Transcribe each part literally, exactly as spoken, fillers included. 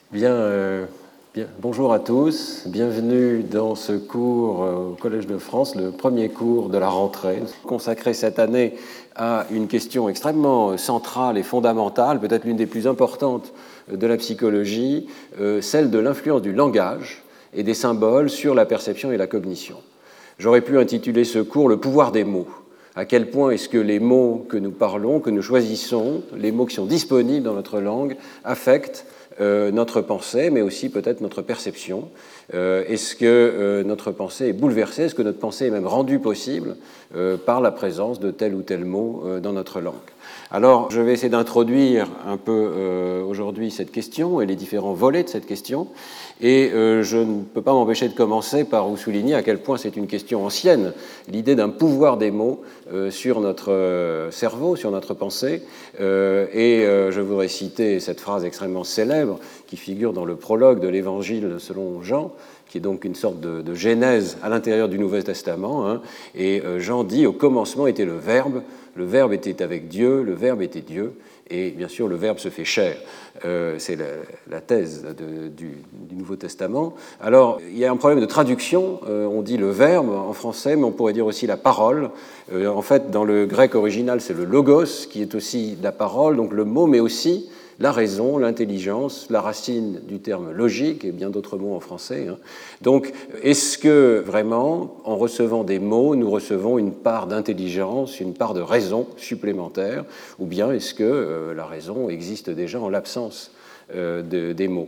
Bien, euh, bien, bonjour à tous, bienvenue dans ce cours euh, au Collège de France, le premier cours de la rentrée, consacré cette année à une question extrêmement centrale et fondamentale, peut-être l'une des plus importantes de la psychologie, euh, celle de l'influence du langage et des symboles sur la perception et la cognition. J'aurais pu intituler ce cours « Le pouvoir des mots ». À quel point est-ce que les mots que nous parlons, que nous choisissons, les mots qui sont disponibles dans notre langue, affectent euh, notre pensée, mais aussi peut-être notre perception. Euh, est-ce que euh, notre pensée est bouleversée? Est-ce que notre pensée est même rendue possible euh, par la présence de tel ou tel mot euh, dans notre langue? Alors, je vais essayer d'introduire un peu euh, aujourd'hui cette question et les différents volets de cette question. Et euh, je ne peux pas m'empêcher de commencer par vous souligner à quel point c'est une question ancienne, l'idée d'un pouvoir des mots euh, sur notre euh, cerveau, sur notre pensée. Euh, et euh, je voudrais citer cette phrase extrêmement célèbre qui figure dans le prologue de l'Évangile selon Jean, qui est donc une sorte de, de genèse à l'intérieur du Nouveau Testament. Hein. Et euh, Jean dit « Au commencement était le Verbe, le Verbe était avec Dieu, le Verbe était Dieu. » Et bien sûr, le Verbe se fait chair. Euh, c'est la, la thèse de, du, du Nouveau Testament. Alors, il y a un problème de traduction. Euh, on dit le Verbe en français, mais on pourrait dire aussi la parole. Euh, en fait, dans le grec original, c'est le logos, qui est aussi la parole, donc le mot, mais aussi la raison, l'intelligence, la racine du terme logique, et bien d'autres mots en français. Hein. Donc, est-ce que vraiment, en recevant des mots, nous recevons une part d'intelligence, une part de raison supplémentaire, ou bien est-ce que euh, la raison existe déjà en l'absence euh, de, des mots?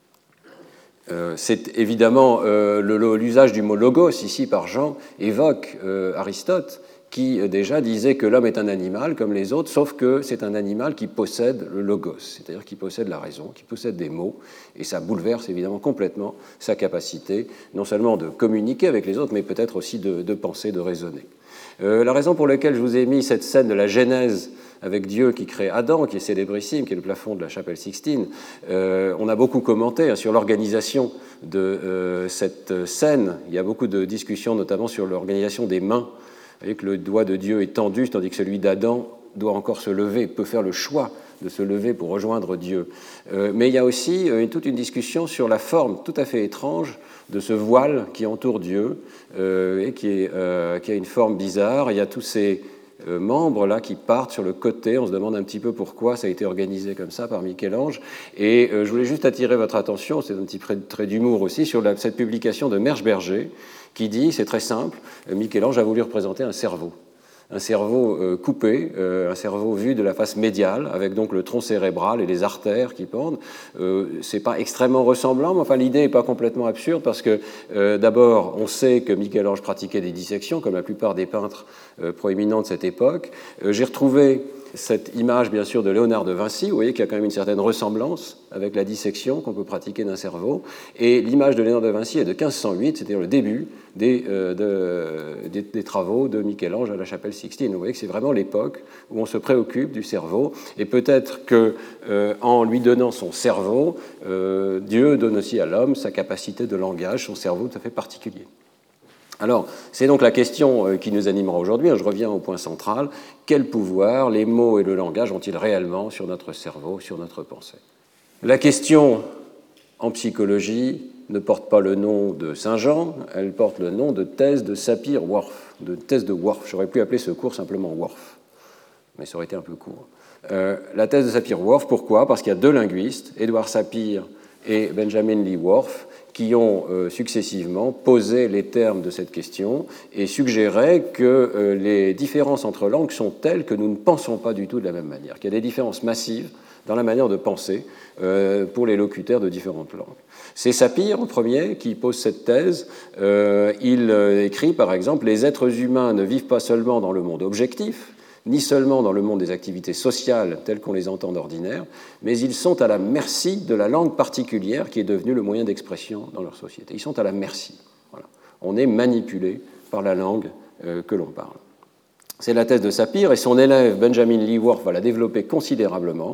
Euh, c'est évidemment euh, le, l'usage du mot logos, ici par Jean, évoque euh, Aristote, qui déjà disait que l'homme est un animal comme les autres, sauf que c'est un animal qui possède le logos, c'est-à-dire qui possède la raison, qui possède des mots, et ça bouleverse évidemment complètement sa capacité, non seulement de communiquer avec les autres, mais peut-être aussi de, de penser, de raisonner. Euh, la raison pour laquelle je vous ai mis cette scène de la Genèse avec Dieu qui crée Adam, qui est célébrissime, qui est le plafond de la chapelle Sixtine, euh, on a beaucoup commenté hein, sur l'organisation de euh, cette scène. Il y a beaucoup de discussions, notamment sur l'organisation des mains. Vous voyez que le doigt de Dieu est tendu, tandis que celui d'Adam doit encore se lever, peut faire le choix de se lever pour rejoindre Dieu. Euh, mais il y a aussi euh, toute une discussion sur la forme tout à fait étrange de ce voile qui entoure Dieu euh, et qui, est, euh, qui a une forme bizarre. Il y a tous ces euh, membres là qui partent sur le côté. On se demande un petit peu pourquoi ça a été organisé comme ça par Michel-Ange. Et euh, je voulais juste attirer votre attention, c'est un petit trait d'humour aussi, sur la, cette publication de Merschberger qui dit, c'est très simple, Michel-Ange a voulu représenter un cerveau. Un cerveau euh, coupé, euh, un cerveau vu de la face médiale, avec donc le tronc cérébral et les artères qui pendent. Euh, c'est pas extrêmement ressemblant, mais enfin l'idée n'est pas complètement absurde parce que euh, d'abord on sait que Michel-Ange pratiquait des dissections, comme la plupart des peintres euh, proéminents de cette époque. Euh, j'ai retrouvé cette image, bien sûr, de Léonard de Vinci. Vous voyez qu'il y a quand même une certaine ressemblance avec la dissection qu'on peut pratiquer d'un cerveau. Et l'image de Léonard de Vinci est de quinze cent huit, c'est-à-dire le début des, euh, de, des, des travaux de Michel-Ange à la chapelle Sixtine. Vous voyez que c'est vraiment l'époque où on se préoccupe du cerveau. Et peut-être qu'en euh, lui donnant son cerveau, euh, Dieu donne aussi à l'homme sa capacité de langage, son cerveau tout à fait particulier. Alors, c'est donc la question qui nous animera aujourd'hui. Je reviens au point central. Quel pouvoir les mots et le langage ont-ils réellement sur notre cerveau, sur notre pensée? La question en psychologie ne porte pas le nom de Saint-Jean, elle porte le nom de thèse de Sapir-Whorf, de thèse de Whorf. J'aurais pu appeler ce cours simplement Whorf, mais ça aurait été un peu court. Euh, la thèse de Sapir-Whorf, pourquoi? Parce qu'il y a deux linguistes, Édouard Sapir et Benjamin Lee Whorf, qui ont euh, successivement posé les termes de cette question et suggéré que euh, les différences entre langues sont telles que nous ne pensons pas du tout de la même manière, qu'il y a des différences massives dans la manière de penser euh, pour les locuteurs de différentes langues. C'est Sapir, en premier, qui pose cette thèse. Euh, il euh, écrit, par exemple, « Les êtres humains ne vivent pas seulement dans le monde objectif, ni seulement dans le monde des activités sociales telles qu'on les entend d'ordinaire, mais ils sont à la merci de la langue particulière qui est devenue le moyen d'expression dans leur société. Ils sont à la merci. Voilà. On est manipulé par la langue euh, que l'on parle. » C'est la thèse de Sapir, et son élève Benjamin Lee Whorf va la développer considérablement.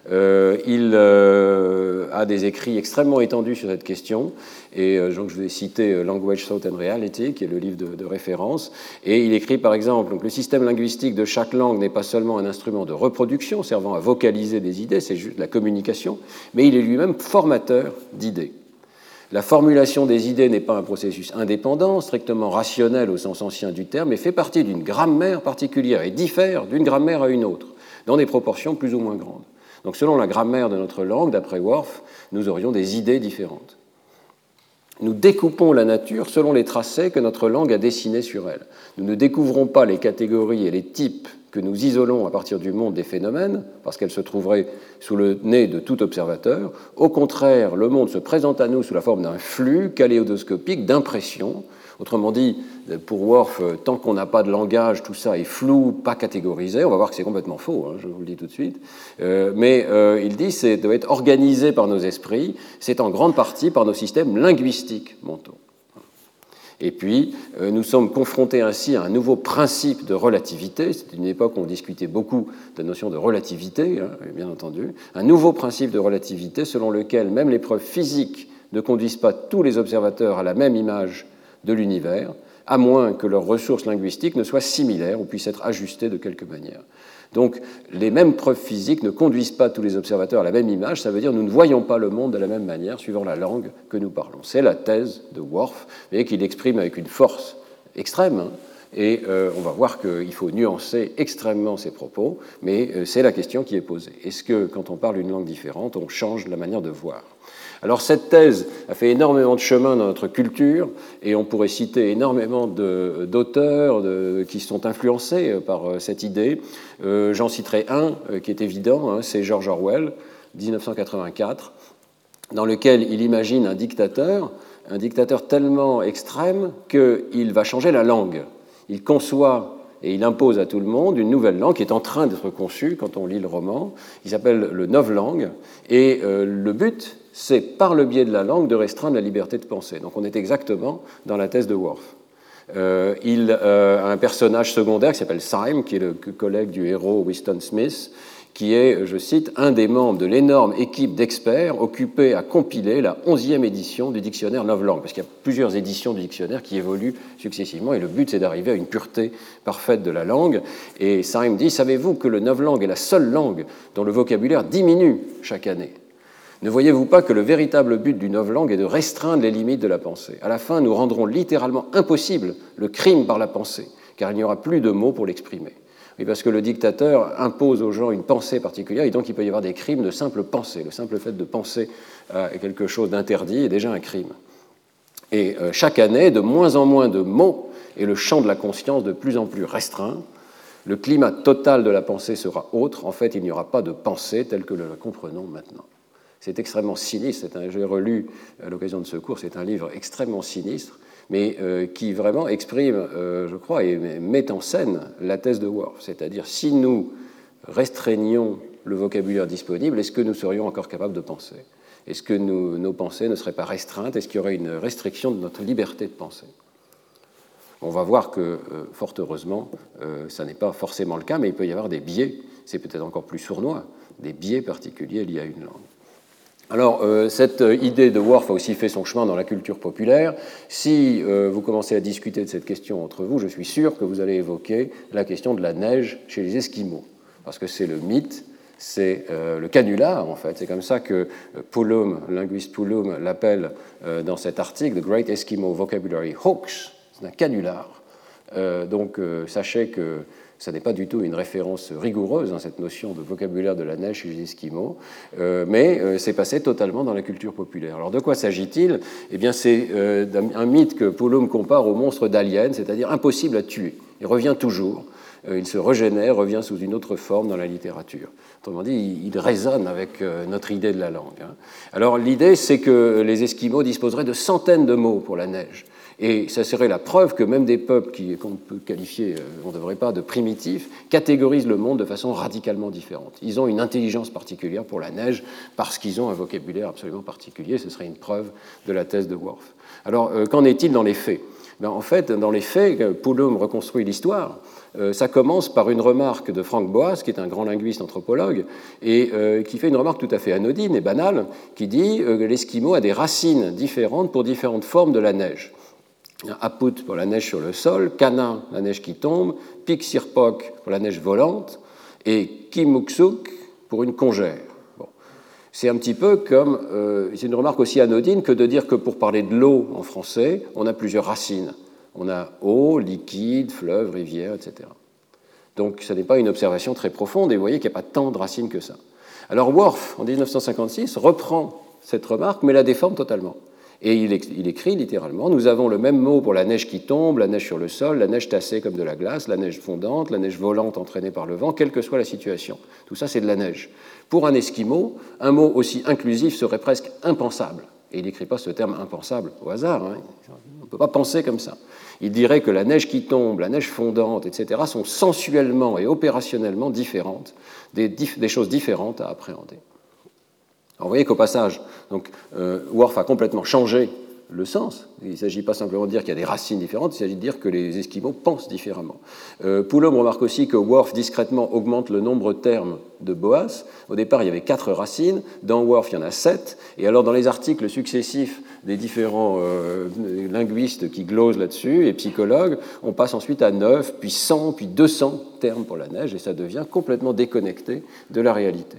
Euh, il euh, a des écrits extrêmement étendus sur cette question, et euh, donc je vais citer Language, Thought and Reality, qui est le livre de, de référence, et il écrit par exemple donc, le système linguistique de chaque langue n'est pas seulement un instrument de reproduction servant à vocaliser des idées, c'est juste la communication, mais il est lui-même formateur d'idées. La formulation des idées n'est pas un processus indépendant, strictement rationnel au sens ancien du terme, mais fait partie d'une grammaire particulière et diffère d'une grammaire à une autre, dans des proportions plus ou moins grandes. Donc selon la grammaire de notre langue, d'après Worf, nous aurions des idées différentes. Nous découpons la nature selon les tracés que notre langue a dessinés sur elle. Nous ne découvrons pas les catégories et les types que nous isolons à partir du monde des phénomènes, parce qu'elles se trouveraient sous le nez de tout observateur. Au contraire, le monde se présente à nous sous la forme d'un flux kaléidoscopique d'impressions. Autrement dit, pour Worf, tant qu'on n'a pas de langage, tout ça est flou, pas catégorisé. On va voir que c'est complètement faux, hein, je vous le dis tout de suite. Euh, mais euh, il dit que ça doit être organisé par nos esprits. C'est en grande partie par nos systèmes linguistiques mentaux. Et puis, euh, nous sommes confrontés ainsi à un nouveau principe de relativité. C'est une époque où on discutait beaucoup de la notion de relativité, hein, bien entendu. Un nouveau principe de relativité selon lequel même les preuves physiques ne conduisent pas tous les observateurs à la même image de l'univers, à moins que leurs ressources linguistiques ne soient similaires ou puissent être ajustées de quelque manière. Donc, les mêmes preuves physiques ne conduisent pas tous les observateurs à la même image, ça veut dire que nous ne voyons pas le monde de la même manière suivant la langue que nous parlons. C'est la thèse de Worf, vous voyez qu'il exprime avec une force extrême, hein, et euh, on va voir qu'il faut nuancer extrêmement ses propos, mais euh, c'est la question qui est posée. Est-ce que, quand on parle une langue différente, on change la manière de voir ? Alors cette thèse a fait énormément de chemin dans notre culture et on pourrait citer énormément de, d'auteurs de, qui sont influencés par cette idée. Euh, j'en citerai un euh, qui est évident, hein, c'est George Orwell, dix-neuf cent quatre-vingt-quatre, dans lequel il imagine un dictateur, un dictateur tellement extrême qu'il va changer la langue. Il conçoit et il impose à tout le monde une nouvelle langue qui est en train d'être conçue quand on lit le roman. Il s'appelle le novlangue et euh, le but, c'est par le biais de la langue de restreindre la liberté de penser. Donc on est exactement dans la thèse de Worf. Euh, il euh, a un personnage secondaire qui s'appelle Syme, qui est le collègue du héros Winston Smith, qui est, je cite, un des membres de l'énorme équipe d'experts occupés à compiler la onzième édition du dictionnaire novlangue, parce qu'il y a plusieurs éditions du dictionnaire qui évoluent successivement, et le but, c'est d'arriver à une pureté parfaite de la langue. Et Syme dit, savez-vous que le novlangue est la seule langue dont le vocabulaire diminue chaque année ? Ne voyez-vous pas que le véritable but du novlangue est de restreindre les limites de la pensée ? À la fin, nous rendrons littéralement impossible le crime par la pensée, car il n'y aura plus de mots pour l'exprimer. Oui, parce que le dictateur impose aux gens une pensée particulière, et donc il peut y avoir des crimes de simple pensée. Le simple fait de penser à quelque chose d'interdit est déjà un crime. Et euh, chaque année, de moins en moins de mots, et le champ de la conscience de plus en plus restreint, le climat total de la pensée sera autre. En fait, il n'y aura pas de pensée telle que nous la comprenons maintenant. C'est extrêmement sinistre. C'est un, j'ai relu à l'occasion de ce cours, c'est un livre extrêmement sinistre, mais euh, qui vraiment exprime, euh, je crois, et met en scène la thèse de Worf. C'est-à-dire, si nous restreignions le vocabulaire disponible, est-ce que nous serions encore capables de penser ? Est-ce que nous, nos pensées ne seraient pas restreintes ? Est-ce qu'il y aurait une restriction de notre liberté de penser ? On va voir que, euh, fort heureusement, euh, ça n'est pas forcément le cas, mais il peut y avoir des biais, c'est peut-être encore plus sournois, des biais particuliers liés à une langue. Alors, euh, cette idée de Worf a aussi fait son chemin dans la culture populaire. Si euh, vous commencez à discuter de cette question entre vous, je suis sûr que vous allez évoquer la question de la neige chez les Esquimaux, parce que c'est le mythe, c'est euh, le canular, en fait. C'est comme ça que Pullum, le linguiste Pullum, l'appelle euh, dans cet article, The Great Eskimo Vocabulary Hoax. C'est un canular. Euh, donc, euh, sachez que ça n'est pas du tout une référence rigoureuse, hein, cette notion de vocabulaire de la neige chez les Esquimaux, euh, mais euh, c'est passé totalement dans la culture populaire. Alors de quoi s'agit-il ? Eh bien, c'est euh, un mythe que Pullum compare au monstre d'Alien, c'est-à-dire impossible à tuer. Il revient toujours, euh, il se régénère, revient sous une autre forme dans la littérature. Autrement dit, il, il résonne avec euh, notre idée de la langue. Hein. Alors l'idée, c'est que les Esquimaux disposeraient de centaines de mots pour la neige. Et ça serait la preuve que même des peuples qui, qu'on peut qualifier, on ne devrait pas, de primitifs, catégorisent le monde de façon radicalement différente. Ils ont une intelligence particulière pour la neige parce qu'ils ont un vocabulaire absolument particulier. Ce serait une preuve de la thèse de Worf. Alors, euh, qu'en est-il dans les faits ? Ben, en fait, dans les faits, Pullum reconstruit l'histoire euh, ça commence par une remarque de Frank Boas, qui est un grand linguiste anthropologue, et euh, qui fait une remarque tout à fait anodine et banale, qui dit euh, que l'Esquimau a des racines différentes pour différentes formes de la neige. Aput pour la neige sur le sol, Kana, la neige qui tombe, Piksirpok pour la neige volante, et Kimuksuk pour une congère. Bon. C'est un petit peu comme, euh, c'est une remarque aussi anodine que de dire que pour parler de l'eau en français, on a plusieurs racines. On a eau, liquide, fleuve, rivière, et cetera. Donc ce n'est pas une observation très profonde, et vous voyez qu'il n'y a pas tant de racines que ça. Alors Worf, en dix-neuf cent cinquante-six, reprend cette remarque, mais la déforme totalement. Et il écrit littéralement, nous avons le même mot pour la neige qui tombe, la neige sur le sol, la neige tassée comme de la glace, la neige fondante, la neige volante entraînée par le vent, quelle que soit la situation. Tout ça, c'est de la neige. Pour un Esquimau, un mot aussi inclusif serait presque impensable. Et il n'écrit pas ce terme impensable au hasard, hein. On ne peut pas penser comme ça. Il dirait que la neige qui tombe, la neige fondante, et cetera, sont sensuellement et opérationnellement différentes, des, des choses différentes à appréhender. Alors, vous voyez qu'au passage, donc, euh, Worf a complètement changé le sens. Il ne s'agit pas simplement de dire qu'il y a des racines différentes, il s'agit de dire que les Esquimaux pensent différemment. Euh, Poulom remarque aussi que Worf discrètement augmente le nombre de termes de Boas. Au départ, il y avait quatre racines. Dans Worf, il y en a sept. Et alors, dans les articles successifs des différents euh, linguistes qui glosent là-dessus et psychologues, on passe ensuite à neuf, puis cent, puis deux cents termes pour la neige, et ça devient complètement déconnecté de la réalité.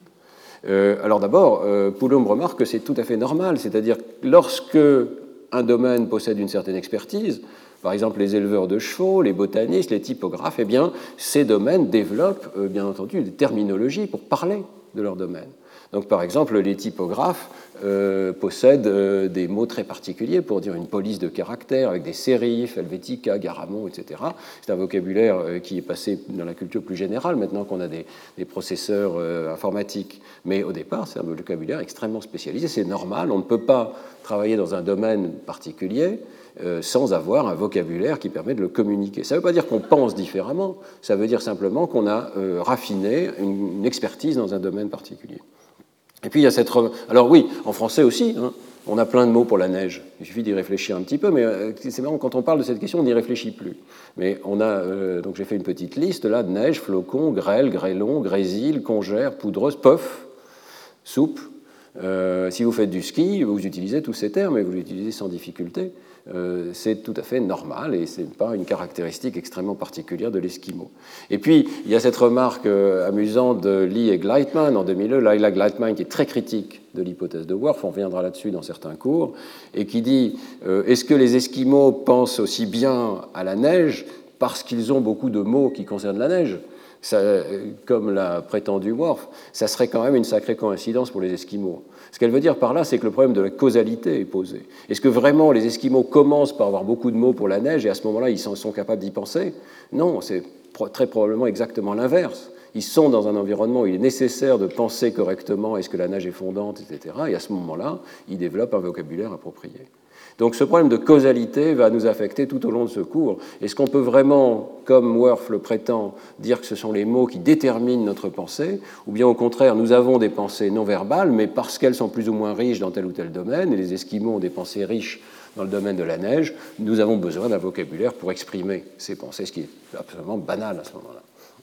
Euh, alors d'abord, euh, Poulom remarque que c'est tout à fait normal, c'est-à-dire que lorsque un domaine possède une certaine expertise, par exemple les éleveurs de chevaux, les botanistes, les typographes, eh bien, ces domaines développent, euh, bien entendu, des terminologies pour parler de leur domaine. Donc, par exemple, les typographes euh, possèdent euh, des mots très particuliers pour dire une police de caractères, avec des sérifs, Helvetica, Garamond, et cetera. C'est un vocabulaire euh, qui est passé dans la culture plus générale, maintenant qu'on a des, des processeurs euh, informatiques. Mais au départ, c'est un vocabulaire extrêmement spécialisé. C'est normal, on ne peut pas travailler dans un domaine particulier euh, sans avoir un vocabulaire qui permet de le communiquer. Ça ne veut pas dire qu'on pense différemment, ça veut dire simplement qu'on a euh, raffiné une, une expertise dans un domaine particulier. Et puis il y a cette... Alors oui, en français aussi, hein, on a plein de mots pour la neige. Il suffit d'y réfléchir un petit peu, mais c'est marrant, quand on parle de cette question, on n'y réfléchit plus. Mais on a... Euh, donc j'ai fait une petite liste là de neige, flocon, grêle, grêlon, grésil, congère, poudreuse, puff, soupe. Euh, si vous faites du ski, vous utilisez tous ces termes et vous les utilisez sans difficulté. Euh, c'est tout à fait normal et ce n'est pas une caractéristique extrêmement particulière de l'Esquimau. Et puis, il y a cette remarque euh, amusante de Lee et Gleitman en deux mille deux, Laila Gleitman qui est très critique de l'hypothèse de Worf, on reviendra là-dessus dans certains cours, et qui dit euh, « Est-ce que les Esquimaux pensent aussi bien à la neige parce qu'ils ont beaucoup de mots qui concernent la neige ?» Ça, comme l'a prétendu Worf, ça serait quand même une sacrée coïncidence pour les Esquimaux. Ce qu'elle veut dire par là, c'est que le problème de la causalité est posé. Est-ce que vraiment les Esquimaux commencent par avoir beaucoup de mots pour la neige et à ce moment-là, ils sont capables d'y penser? Non, c'est très probablement exactement l'inverse. Ils sont dans un environnement où il est nécessaire de penser correctement est-ce que la neige est fondante, et cetera. Et à ce moment-là, ils développent un vocabulaire approprié. Donc ce problème de causalité va nous affecter tout au long de ce cours. Est-ce qu'on peut vraiment, comme Worf le prétend, dire que ce sont les mots qui déterminent notre pensée, ou bien au contraire, nous avons des pensées non verbales, mais parce qu'elles sont plus ou moins riches dans tel ou tel domaine, et les Esquimaux ont des pensées riches dans le domaine de la neige, nous avons besoin d'un vocabulaire pour exprimer ces pensées, ce qui est absolument banal à ce moment-là.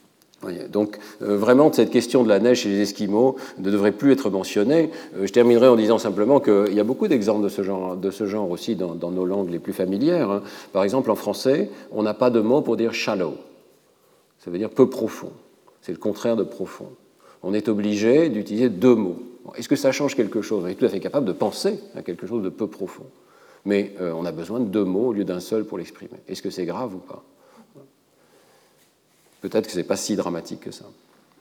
Donc euh, vraiment, cette question de la neige chez les Esquimaux ne devrait plus être mentionnée. Euh, je terminerai en disant simplement qu'il y a beaucoup d'exemples de ce genre, de ce genre aussi dans, dans nos langues les plus familières. Hein. Par exemple, en français, on n'a pas de mot pour dire shallow. Ça veut dire peu profond. C'est le contraire de profond. On est obligé d'utiliser deux mots. Est-ce que ça change quelque chose? On est tout à fait capable de penser à quelque chose de peu profond. Mais euh, on a besoin de deux mots au lieu d'un seul pour l'exprimer. Est-ce que c'est grave ou pas? Peut-être que ce n'est pas si dramatique que ça.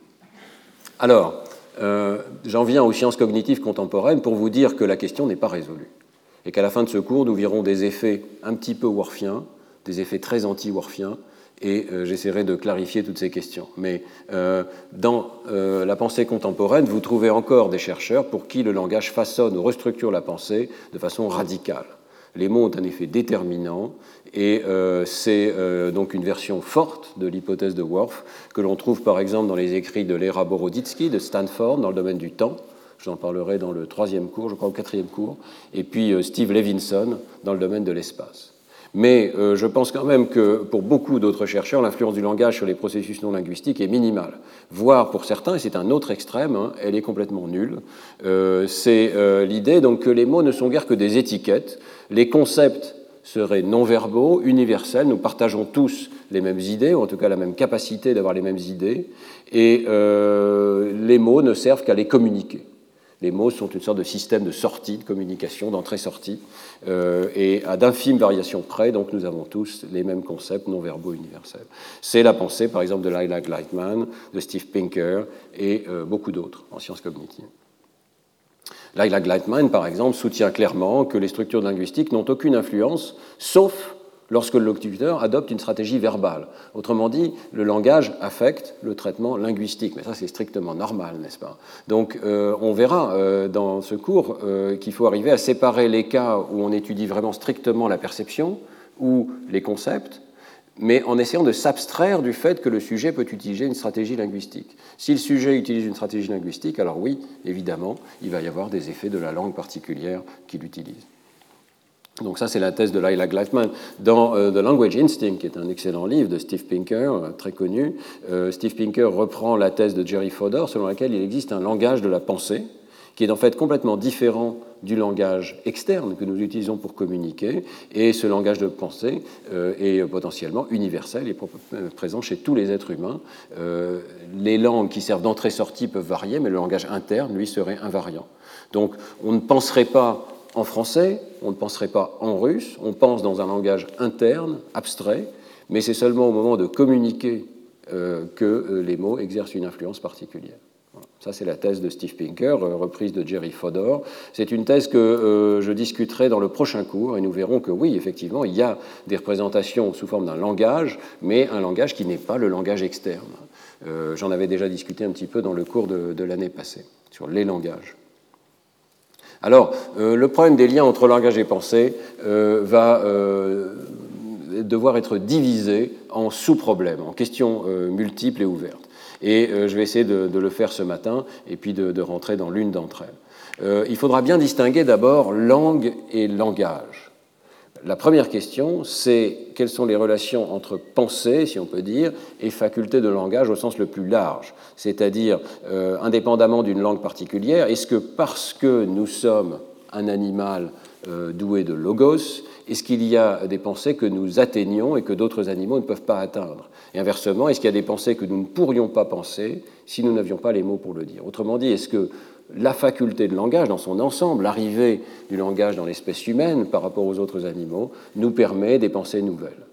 Alors, euh, j'en viens aux sciences cognitives contemporaines pour vous dire que la question n'est pas résolue. Et qu'à la fin de ce cours, nous verrons des effets un petit peu worfiens, des effets très anti-worfiens, et euh, j'essaierai de clarifier toutes ces questions. Mais euh, dans euh, la pensée contemporaine, vous trouvez encore des chercheurs pour qui le langage façonne ou restructure la pensée de façon radicale. Les mots ont un effet déterminant, et euh, c'est euh, donc une version forte de l'hypothèse de Worf que l'on trouve par exemple dans les écrits de Lera Boroditsky de Stanford dans le domaine du temps. J'en parlerai dans le troisième cours, je crois au quatrième cours, et puis euh, Steve Levinson dans le domaine de l'espace. Mais euh, je pense quand même que pour beaucoup d'autres chercheurs, l'influence du langage sur les processus non linguistiques est minimale. Voire pour certains, et c'est un autre extrême, hein, elle est complètement nulle. Euh, c'est euh, l'idée donc que les mots ne sont guère que des étiquettes. Les concepts seraient non-verbaux, universels. Nous partageons tous les mêmes idées, ou en tout cas la même capacité d'avoir les mêmes idées. Et euh, les mots ne servent qu'à les communiquer. Les mots sont une sorte de système de sortie, de communication, d'entrée-sortie, euh, et à d'infimes variations près, donc nous avons tous les mêmes concepts non-verbaux universels. C'est la pensée, par exemple, de Lila Gleitman, de Steve Pinker et euh, beaucoup d'autres en sciences cognitives. Lila Gleitman, par exemple, soutient clairement que les structures linguistiques n'ont aucune influence, sauf lorsque le locuteur adopte une stratégie verbale. Autrement dit, le langage affecte le traitement linguistique. Mais ça, c'est strictement normal, n'est-ce pas? Donc, euh, on verra euh, dans ce cours euh, qu'il faut arriver à séparer les cas où on étudie vraiment strictement la perception ou les concepts, mais en essayant de s'abstraire du fait que le sujet peut utiliser une stratégie linguistique. Si le sujet utilise une stratégie linguistique, alors oui, évidemment, il va y avoir des effets de la langue particulière qu'il utilise. Donc ça, c'est la thèse de Lila Gleitman. Dans euh, The Language Instinct, qui est un excellent livre de Steve Pinker, euh, très connu, euh, Steve Pinker reprend la thèse de Jerry Fodor, selon laquelle il existe un langage de la pensée, qui est en fait complètement différent du langage externe que nous utilisons pour communiquer, et ce langage de pensée euh, est potentiellement universel et présent chez tous les êtres humains. Euh, les langues qui servent d'entrée-sortie peuvent varier, mais le langage interne, lui, serait invariant. Donc, on ne penserait pas en français, on ne penserait pas en russe, on pense dans un langage interne, abstrait, mais c'est seulement au moment de communiquer euh, que euh, les mots exercent une influence particulière. Voilà. Ça, c'est la thèse de Steve Pinker, euh, reprise de Jerry Fodor. C'est une thèse que euh, je discuterai dans le prochain cours, et nous verrons que oui, effectivement, il y a des représentations sous forme d'un langage, mais un langage qui n'est pas le langage externe. Euh, j'en avais déjà discuté un petit peu dans le cours de, de l'année passée, sur les langages. Alors, euh, le problème des liens entre langage et pensée euh, va euh, devoir être divisé en sous-problèmes, en questions euh, multiples et ouvertes. Et euh, je vais essayer de, de le faire ce matin et puis de, de rentrer dans l'une d'entre elles. Euh, il faudra bien distinguer d'abord langue et langage. La première question, c'est quelles sont les relations entre pensée, si on peut dire, et faculté de langage au sens le plus large, c'est-à-dire, euh, indépendamment d'une langue particulière, est-ce que parce que nous sommes un animal euh, doué de logos, est-ce qu'il y a des pensées que nous atteignons et que d'autres animaux ne peuvent pas atteindre? Et inversement, est-ce qu'il y a des pensées que nous ne pourrions pas penser si nous n'avions pas les mots pour le dire? Autrement dit, est-ce que la faculté de langage dans son ensemble, l'arrivée du langage dans l'espèce humaine par rapport aux autres animaux, nous permet des pensées nouvelles?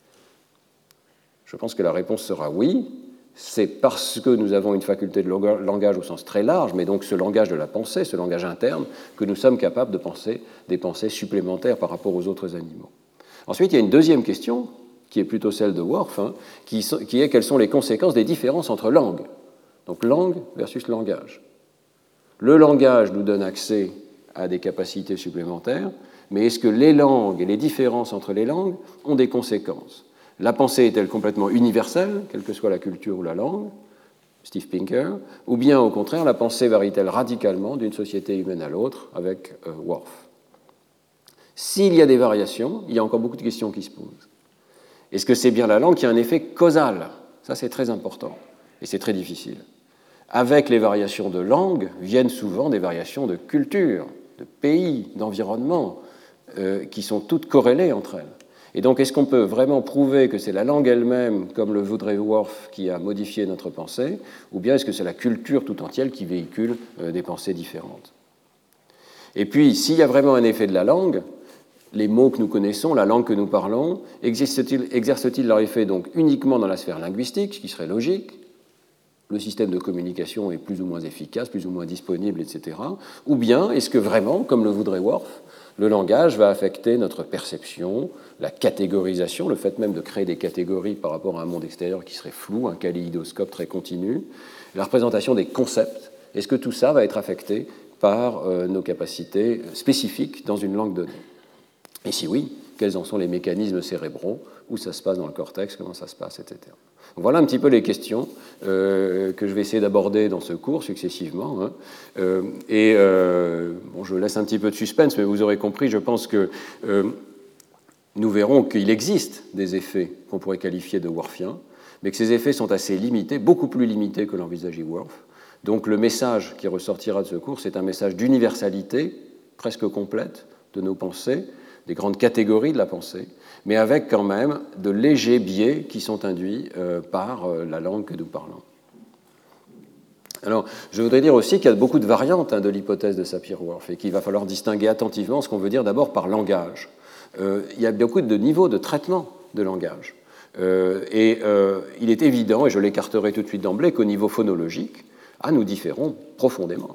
Je pense que la réponse sera oui. C'est parce que nous avons une faculté de langage au sens très large, mais donc ce langage de la pensée, ce langage interne, que nous sommes capables de penser des pensées supplémentaires par rapport aux autres animaux. Ensuite, il y a une deuxième question, qui est plutôt celle de Worf, hein, qui, qui est quelles sont les conséquences des différences entre langues. Donc langue versus langage. Le langage nous donne accès à des capacités supplémentaires, mais est-ce que les langues et les différences entre les langues ont des conséquences? La pensée est-elle complètement universelle, quelle que soit la culture ou la langue, Steve Pinker, ou bien au contraire, la pensée varie-t-elle radicalement d'une société humaine à l'autre, avec euh, Worf? S'il y a des variations, il y a encore beaucoup de questions qui se posent. Est-ce que c'est bien la langue qui a un effet causal? Ça, c'est très important, et c'est très difficile. Avec les variations de langue viennent souvent des variations de culture, de pays, d'environnement, euh, qui sont toutes corrélées entre elles. Et donc, est-ce qu'on peut vraiment prouver que c'est la langue elle-même, comme le voudrait Worf, qui a modifié notre pensée, ou bien est-ce que c'est la culture tout entière qui véhicule euh, des pensées différentes? Et puis, s'il y a vraiment un effet de la langue, les mots que nous connaissons, la langue que nous parlons, exercent-ils, exercent-ils leur effet donc uniquement dans la sphère linguistique, ce qui serait logique? Le système de communication est plus ou moins efficace, plus ou moins disponible, et cetera. Ou bien, est-ce que vraiment, comme le voudrait Worf, le langage va affecter notre perception, la catégorisation, le fait même de créer des catégories par rapport à un monde extérieur qui serait flou, un kaléidoscope très continu, la représentation des concepts, est-ce que tout ça va être affecté par euh, nos capacités spécifiques dans une langue donnée? Et si oui, quels en sont les mécanismes cérébraux, où ça se passe dans le cortex, comment ça se passe, et cetera. Donc voilà un petit peu les questions euh, que je vais essayer d'aborder dans ce cours successivement. Hein. Euh, et euh, bon, je laisse un petit peu de suspense, mais vous aurez compris, je pense que euh, nous verrons qu'il existe des effets qu'on pourrait qualifier de worfiens, mais que ces effets sont assez limités, beaucoup plus limités que l'envisageait Worf. Donc le message qui ressortira de ce cours, c'est un message d'universalité presque complète de nos pensées, des grandes catégories de la pensée, mais avec quand même de légers biais qui sont induits euh, par euh, la langue que nous parlons. Alors, je voudrais dire aussi qu'il y a beaucoup de variantes hein, de l'hypothèse de Sapir-Whorf et qu'il va falloir distinguer attentivement ce qu'on veut dire d'abord par langage. Euh, il y a beaucoup de niveaux de traitement de langage. Euh, et euh, il est évident, et je l'écarterai tout de suite d'emblée, qu'au niveau phonologique, ah, nous différons profondément.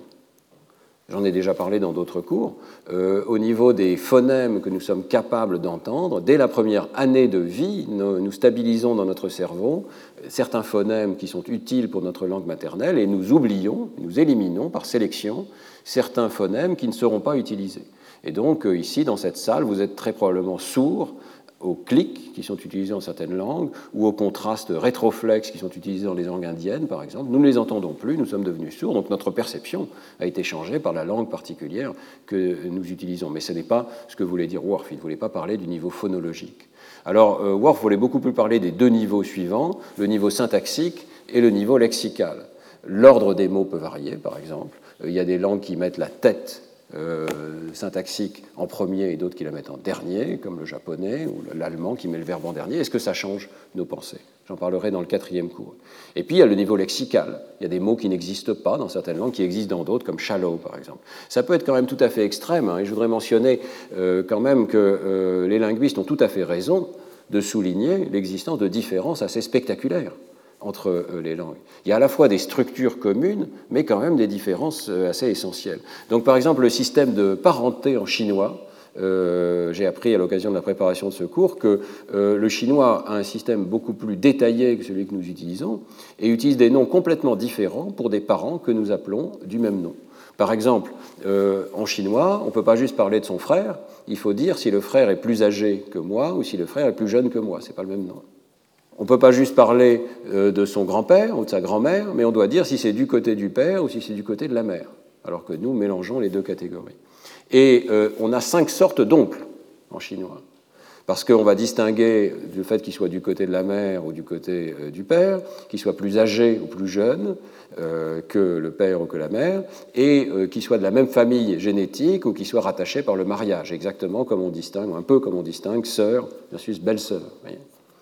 J'en ai déjà parlé dans d'autres cours. Euh, au niveau des phonèmes que nous sommes capables d'entendre, dès la première année de vie, nous, nous stabilisons dans notre cerveau certains phonèmes qui sont utiles pour notre langue maternelle et nous oublions, nous éliminons par sélection certains phonèmes qui ne seront pas utilisés. Et donc, euh, ici, dans cette salle, vous êtes très probablement sourds aux clics qui sont utilisés dans certaines langues ou aux contrastes rétroflexes qui sont utilisés dans les langues indiennes, par exemple. Nous ne les entendons plus, nous sommes devenus sourds, donc notre perception a été changée par la langue particulière que nous utilisons. Mais ce n'est pas ce que voulait dire Worf, il ne voulait pas parler du niveau phonologique. Alors, euh, Worf voulait beaucoup plus parler des deux niveaux suivants, le niveau syntaxique et le niveau lexical. L'ordre des mots peut varier, par exemple. Euh, il y a des langues qui mettent la tête Euh, syntaxique en premier et d'autres qui la mettent en dernier, comme le japonais ou l'allemand qui met le verbe en dernier. Est-ce que ça change nos pensées? J'en parlerai dans le quatrième cours. Et puis, il y a le niveau lexical. Il y a des mots qui n'existent pas dans certaines langues, qui existent dans d'autres, comme shallow, par exemple. Ça peut être quand même tout à fait extrême, hein, et je voudrais mentionner euh, quand même que euh, les linguistes ont tout à fait raison de souligner l'existence de différences assez spectaculaires entre les langues. Il y a à la fois des structures communes, mais quand même des différences assez essentielles. Donc, par exemple, le système de parenté en chinois, euh, j'ai appris à l'occasion de la préparation de ce cours que euh, le chinois a un système beaucoup plus détaillé que celui que nous utilisons et utilise des noms complètement différents pour des parents que nous appelons du même nom. Par exemple, euh, en chinois, on ne peut pas juste parler de son frère, il faut dire si le frère est plus âgé que moi ou si le frère est plus jeune que moi, ce n'est pas le même nom. On ne peut pas juste parler de son grand-père ou de sa grand-mère, mais on doit dire si c'est du côté du père ou si c'est du côté de la mère, alors que nous mélangeons les deux catégories. Et euh, on a cinq sortes d'oncles en chinois, parce qu'on va distinguer du fait qu'il soit du côté de la mère ou du côté euh, du père, qu'il soit plus âgé ou plus jeune euh, que le père ou que la mère, et euh, qu'il soit de la même famille génétique ou qu'il soit rattaché par le mariage, exactement comme on distingue, ou un peu comme on distingue sœur versus belle-sœur. Voyez.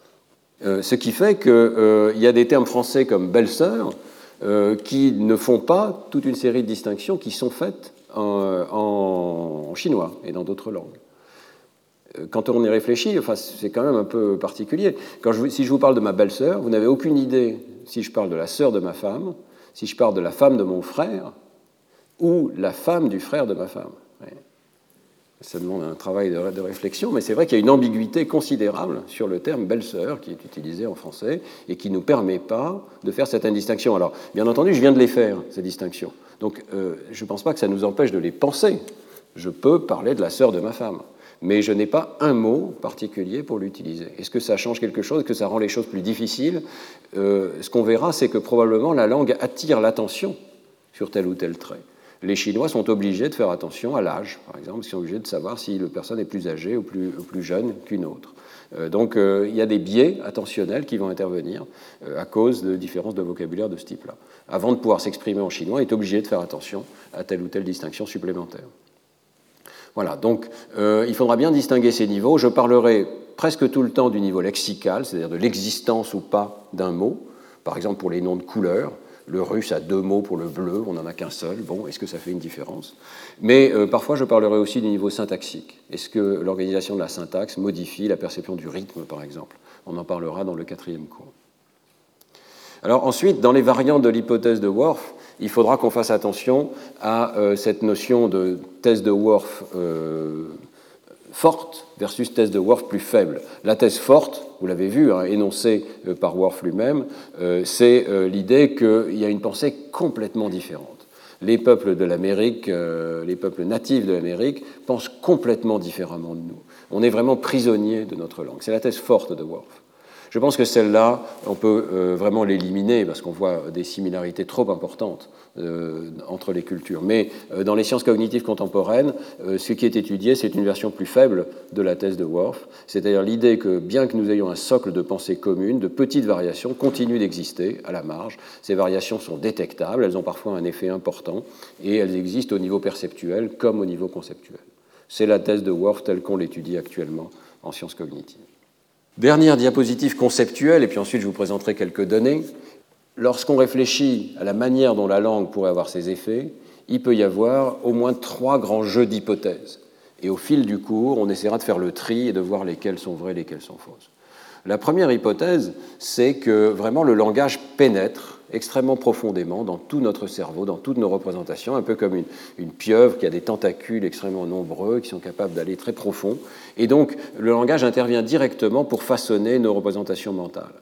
Euh, ce qui fait qu'il euh, y a des termes français comme belle-sœur euh, qui ne font pas toute une série de distinctions qui sont faites en, en, en chinois et dans d'autres langues. Euh, quand on y réfléchit, enfin, c'est quand même un peu particulier. Quand je, si je vous parle de ma belle-sœur, vous n'avez aucune idée si je parle de la sœur de ma femme, si je parle de la femme de mon frère ou la femme du frère de ma femme. Oui. Ça demande un travail de, de réflexion, mais c'est vrai qu'il y a une ambiguïté considérable sur le terme belle-sœur qui est utilisé en français et qui ne nous permet pas de faire certaines distinctions. Alors, bien entendu, je viens de les faire, ces distinctions. Donc, euh, je ne pense pas que ça nous empêche de les penser. Je peux parler de la sœur de ma femme, mais je n'ai pas un mot particulier pour l'utiliser. Est-ce que ça change quelque chose? Est-ce que ça rend les choses plus difficiles? euh, Ce qu'on verra, c'est que probablement la langue attire l'attention sur tel ou tel trait. Les Chinois sont obligés de faire attention à l'âge, par exemple, ils sont obligés de savoir si la personne est plus âgée ou plus, ou plus jeune qu'une autre. Euh, donc euh, il y a des biais attentionnels qui vont intervenir euh, à cause de différences de vocabulaire de ce type-là. Avant de pouvoir s'exprimer en chinois, il est obligé de faire attention à telle ou telle distinction supplémentaire. Voilà, donc euh, il faudra bien distinguer ces niveaux. Je parlerai presque tout le temps du niveau lexical, c'est-à-dire de l'existence ou pas d'un mot, par exemple pour les noms de couleurs. Le russe a deux mots pour le bleu, on n'en a qu'un seul. Bon, est-ce que ça fait une différence? Mais euh, parfois, je parlerai aussi du niveau syntaxique. Est-ce que l'organisation de la syntaxe modifie la perception du rythme, par exemple? On en parlera dans le quatrième cours. Alors ensuite, dans les variantes de l'hypothèse de Worf, il faudra qu'on fasse attention à euh, cette notion de thèse de Worf euh, forte versus thèse de Worf plus faible. La thèse forte, vous l'avez vu, hein, énoncée euh, par Worf lui-même, euh, c'est euh, l'idée qu'il y a une pensée complètement différente. Les peuples de l'Amérique, euh, les peuples natifs de l'Amérique pensent complètement différemment de nous. On est vraiment prisonnier de notre langue. C'est la thèse forte de Worf. Je pense que celle-là, on peut euh, vraiment l'éliminer parce qu'on voit des similarités trop importantes euh, entre les cultures. Mais euh, dans les sciences cognitives contemporaines, euh, ce qui est étudié, c'est une version plus faible de la thèse de Worf, c'est-à-dire l'idée que bien que nous ayons un socle de pensée commune, de petites variations continuent d'exister à la marge. Ces variations sont détectables, elles ont parfois un effet important et elles existent au niveau perceptuel comme au niveau conceptuel. C'est la thèse de Worf telle qu'on l'étudie actuellement en sciences cognitives. Dernière diapositive conceptuelle, et puis ensuite je vous présenterai quelques données. Lorsqu'on réfléchit à la manière dont la langue pourrait avoir ses effets, il peut y avoir au moins trois grands jeux d'hypothèses. Et au fil du cours, on essaiera de faire le tri et de voir lesquelles sont vraies et lesquelles sont fausses. La première hypothèse, c'est que vraiment le langage pénètre extrêmement profondément dans tout notre cerveau, dans toutes nos représentations, un peu comme une, une pieuvre qui a des tentacules extrêmement nombreux, qui sont capables d'aller très profond. Et donc, le langage intervient directement pour façonner nos représentations mentales.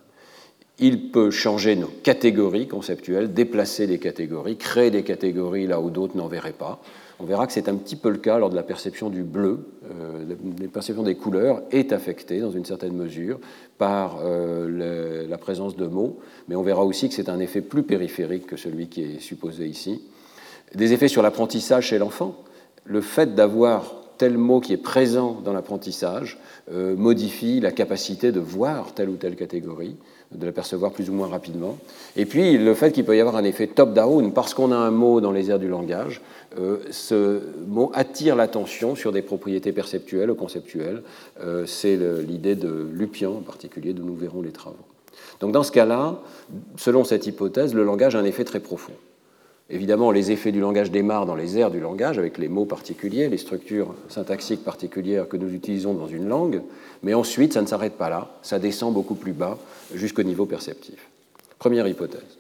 Il peut changer nos catégories conceptuelles, déplacer des catégories, créer des catégories là où d'autres n'en verraient pas. On verra que c'est un petit peu le cas lors de la perception du bleu. Euh, la perception des couleurs est affectée dans une certaine mesure par euh, le, la présence de mots, mais on verra aussi que c'est un effet plus périphérique que celui qui est supposé ici. Des effets sur l'apprentissage chez l'enfant. Le fait d'avoir tel mot qui est présent dans l'apprentissage euh, modifie la capacité de voir telle ou telle catégorie, de la percevoir plus ou moins rapidement. Et puis, le fait qu'il peut y avoir un effet top-down, parce qu'on a un mot dans les aires du langage, euh, ce mot attire l'attention sur des propriétés perceptuelles ou conceptuelles. Euh, c'est le, l'idée de Lupien, en particulier, d'où nous verrons les travaux. Donc, dans ce cas-là, selon cette hypothèse, le langage a un effet très profond. Évidemment, les effets du langage démarrent dans les aires du langage, avec les mots particuliers, les structures syntaxiques particulières que nous utilisons dans une langue, mais ensuite, ça ne s'arrête pas là, ça descend beaucoup plus bas, jusqu'au niveau perceptif. Première hypothèse.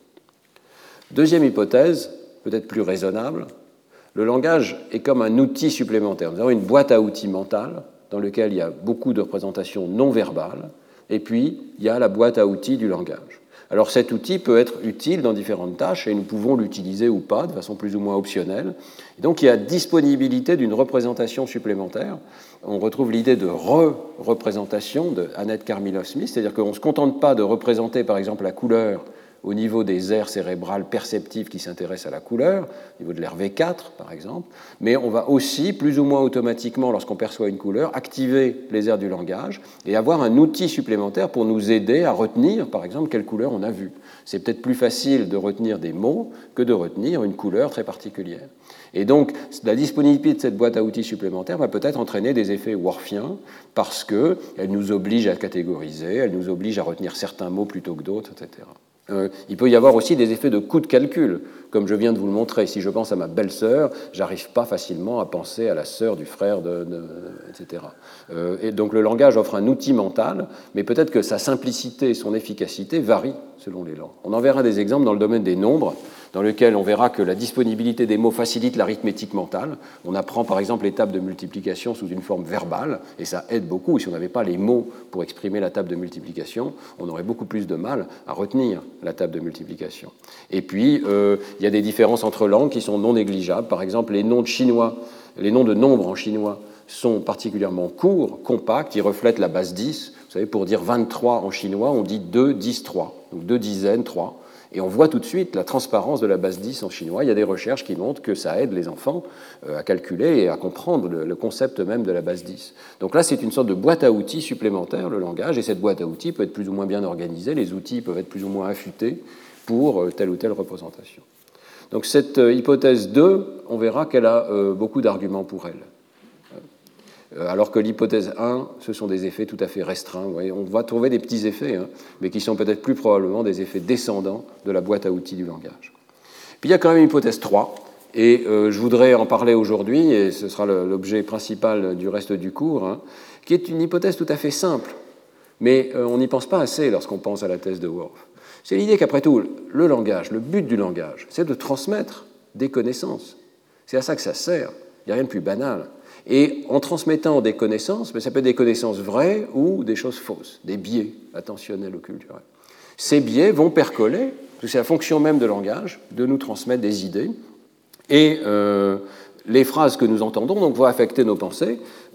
Deuxième hypothèse, peut-être plus raisonnable, le langage est comme un outil supplémentaire. Nous avons une boîte à outils mentale, dans laquelle il y a beaucoup de représentations non verbales, et puis il y a la boîte à outils du langage. Alors cet outil peut être utile dans différentes tâches et nous pouvons l'utiliser ou pas de façon plus ou moins optionnelle. Et donc il y a disponibilité d'une représentation supplémentaire. On retrouve l'idée de re-représentation de Annette Karmilov-Smith, c'est-à-dire qu'on ne se contente pas de représenter par exemple la couleur au niveau des aires cérébrales perceptives qui s'intéressent à la couleur, au niveau de l'aire V quatre par exemple, mais on va aussi, plus ou moins automatiquement, lorsqu'on perçoit une couleur, activer les aires du langage et avoir un outil supplémentaire pour nous aider à retenir, par exemple, quelle couleur on a vue. C'est peut-être plus facile de retenir des mots que de retenir une couleur très particulière. Et donc, la disponibilité de cette boîte à outils supplémentaire va peut-être entraîner des effets worfiens parce qu'elle nous oblige à catégoriser, elle nous oblige à retenir certains mots plutôt que d'autres, et cetera. Euh, il peut y avoir aussi des effets de coût de calcul, comme je viens de vous le montrer. Si je pense à ma belle-sœur, j'arrive pas facilement à penser à la sœur du frère, de, de, et cetera. Euh, et donc le langage offre un outil mental, mais peut-être que sa simplicité et son efficacité varient selon les langues. On en verra des exemples dans le domaine des nombres, dans lequel on verra que la disponibilité des mots facilite l'arithmétique mentale. On apprend par exemple les tables de multiplication sous une forme verbale, et ça aide beaucoup. Si on n'avait pas les mots pour exprimer la table de multiplication, on aurait beaucoup plus de mal à retenir la table de multiplication. Et puis, euh, il y a des différences entre langues qui sont non négligeables. Par exemple, les noms de chinois, les noms de nombres en chinois sont particulièrement courts, compacts, ils reflètent la base dix. Vous savez, pour dire vingt-trois en chinois, on dit deux, dix, trois. Donc deux dizaines, trois. Et on voit tout de suite la transparence de la base dix en chinois. Il y a des recherches qui montrent que ça aide les enfants à calculer et à comprendre le concept même de la base dix. Donc là, c'est une sorte de boîte à outils supplémentaire, le langage, et cette boîte à outils peut être plus ou moins bien organisée, les outils peuvent être plus ou moins affûtés pour telle ou telle représentation. Donc cette hypothèse deux, on verra qu'elle a beaucoup d'arguments pour elle. Alors que l'hypothèse un, ce sont des effets tout à fait restreints. Vous voyez, on va trouver des petits effets, hein, mais qui sont peut-être plus probablement des effets descendants de la boîte à outils du langage. Puis il y a quand même une hypothèse trois, et euh, je voudrais en parler aujourd'hui, et ce sera le, l'objet principal du reste du cours, hein, qui est une hypothèse tout à fait simple, mais euh, on n'y pense pas assez lorsqu'on pense à la thèse de Worf. C'est l'idée qu'après tout, le langage, le but du langage, c'est de transmettre des connaissances. C'est à ça que ça sert. Il n'y a rien de plus banal. Et en transmettant des connaissances, ça peut être des connaissances vraies ou des choses fausses, des biais attentionnels ou culturels. Ces biais vont percoler, parce que c'est la fonction même de langage, de nous transmettre des idées, et euh, les phrases que nous entendons donc, vont affecter nos pensées.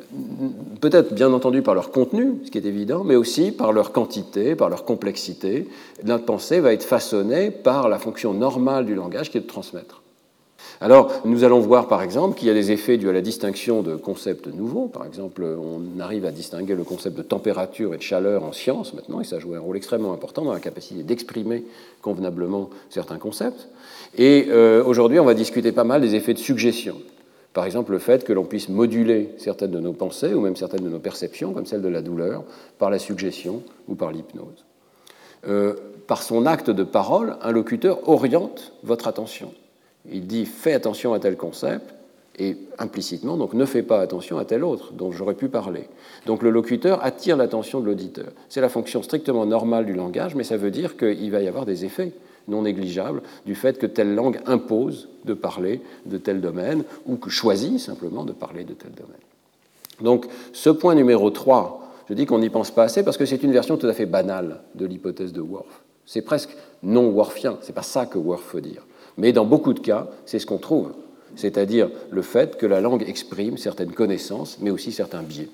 peut-être bien entendu par leur contenu, ce qui est évident, mais aussi par leur quantité, par leur complexité. La pensée va être façonnée par la fonction normale du langage qui est de transmettre. Alors, nous allons voir par exemple qu'il y a des effets dus à la distinction de concepts nouveaux. Par exemple, on arrive à distinguer le concept de température et de chaleur en sciences maintenant, et ça joue un rôle extrêmement important dans la capacité d'exprimer convenablement certains concepts. Et euh, aujourd'hui, on va discuter pas mal des effets de suggestion. Par exemple, le fait que l'on puisse moduler certaines de nos pensées ou même certaines de nos perceptions, comme celle de la douleur, par la suggestion ou par l'hypnose. Euh, par son acte de parole, un locuteur oriente votre attention. Il dit « fais attention à tel concept » et implicitement, donc ne fais pas attention à tel autre dont j'aurais pu parler. Donc le locuteur attire l'attention de l'auditeur. C'est la fonction strictement normale du langage, mais ça veut dire qu'il va y avoir des effets non négligeables du fait que telle langue impose de parler de tel domaine ou que choisit simplement de parler de tel domaine. Donc ce point numéro trois, je dis qu'on n'y pense pas assez parce que c'est une version tout à fait banale de l'hypothèse de Worf. C'est presque non worfien, c'est pas ça que Worf veut dire. Mais dans beaucoup de cas, c'est ce qu'on trouve, c'est-à-dire le fait que la langue exprime certaines connaissances, mais aussi certains biais.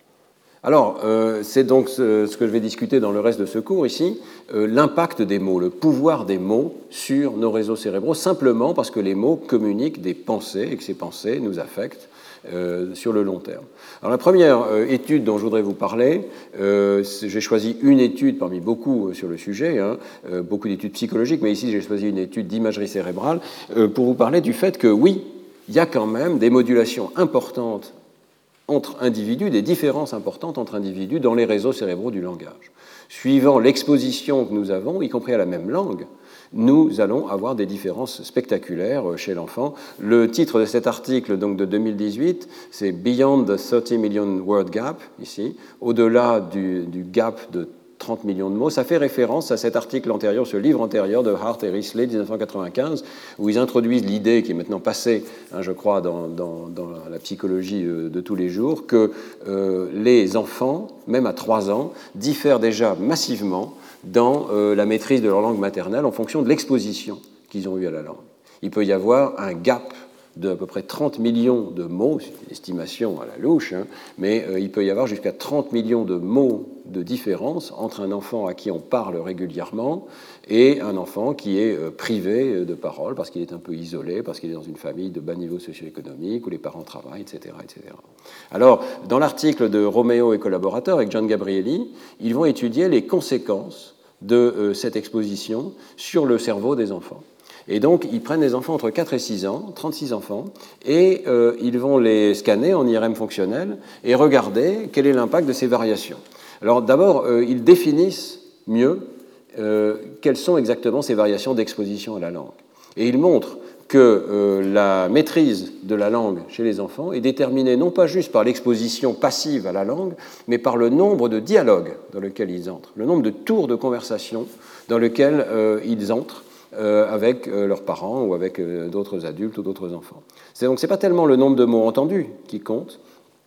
Alors, euh, c'est donc ce, ce que je vais discuter dans le reste de ce cours ici, euh, l'impact des mots, le pouvoir des mots sur nos réseaux cérébraux, simplement parce que les mots communiquent des pensées et que ces pensées nous affectent euh, sur le long terme. Alors, la première euh, étude dont je voudrais vous parler, euh, j'ai choisi une étude parmi beaucoup sur le sujet, hein, euh, beaucoup d'études psychologiques, mais ici j'ai choisi une étude d'imagerie cérébrale euh, pour vous parler du fait que oui, il y a quand même des modulations importantes entre individus, des différences importantes entre individus dans les réseaux cérébraux du langage. Suivant l'exposition que nous avons, y compris à la même langue, nous allons avoir des différences spectaculaires chez l'enfant. Le titre de cet article donc, de deux mille dix-huit, c'est « Beyond the thirty million word gap », ici, au-delà du, du gap de trente millions de mots. Ça fait référence à cet article antérieur, ce livre antérieur de Hart et Risley, dix-neuf cent quatre-vingt-quinze, où ils introduisent l'idée qui est maintenant passée, hein, je crois, dans, dans, dans la psychologie de tous les jours, que euh, les enfants, même à trois ans, diffèrent déjà massivement dans euh, la maîtrise de leur langue maternelle en fonction de l'exposition qu'ils ont eue à la langue. Il peut y avoir un gap d'à peu près trente millions de mots, c'est une estimation à la louche, hein, mais euh, il peut y avoir jusqu'à trente millions de mots de différence entre un enfant à qui on parle régulièrement et un enfant qui est euh, privé de parole parce qu'il est un peu isolé, parce qu'il est dans une famille de bas niveau socio-économique où les parents travaillent, et cetera, et cetera. Alors, dans l'article de Romeo et collaborateurs avec John Gabrielli, ils vont étudier les conséquences de euh, cette exposition sur le cerveau des enfants. Et donc, ils prennent des enfants entre quatre et six ans, trente-six enfants, et euh, ils vont les scanner en I R M fonctionnel et regarder quel est l'impact de ces variations. Alors d'abord, euh, ils définissent mieux euh, quelles sont exactement ces variations d'exposition à la langue. Et ils montrent que euh, la maîtrise de la langue chez les enfants est déterminée non pas juste par l'exposition passive à la langue, mais par le nombre de dialogues dans lesquels ils entrent, le nombre de tours de conversation dans lesquels euh, ils entrent, Euh, avec euh, leurs parents ou avec euh, d'autres adultes ou d'autres enfants. C'est, donc ce n'est pas tellement le nombre de mots entendus qui compte,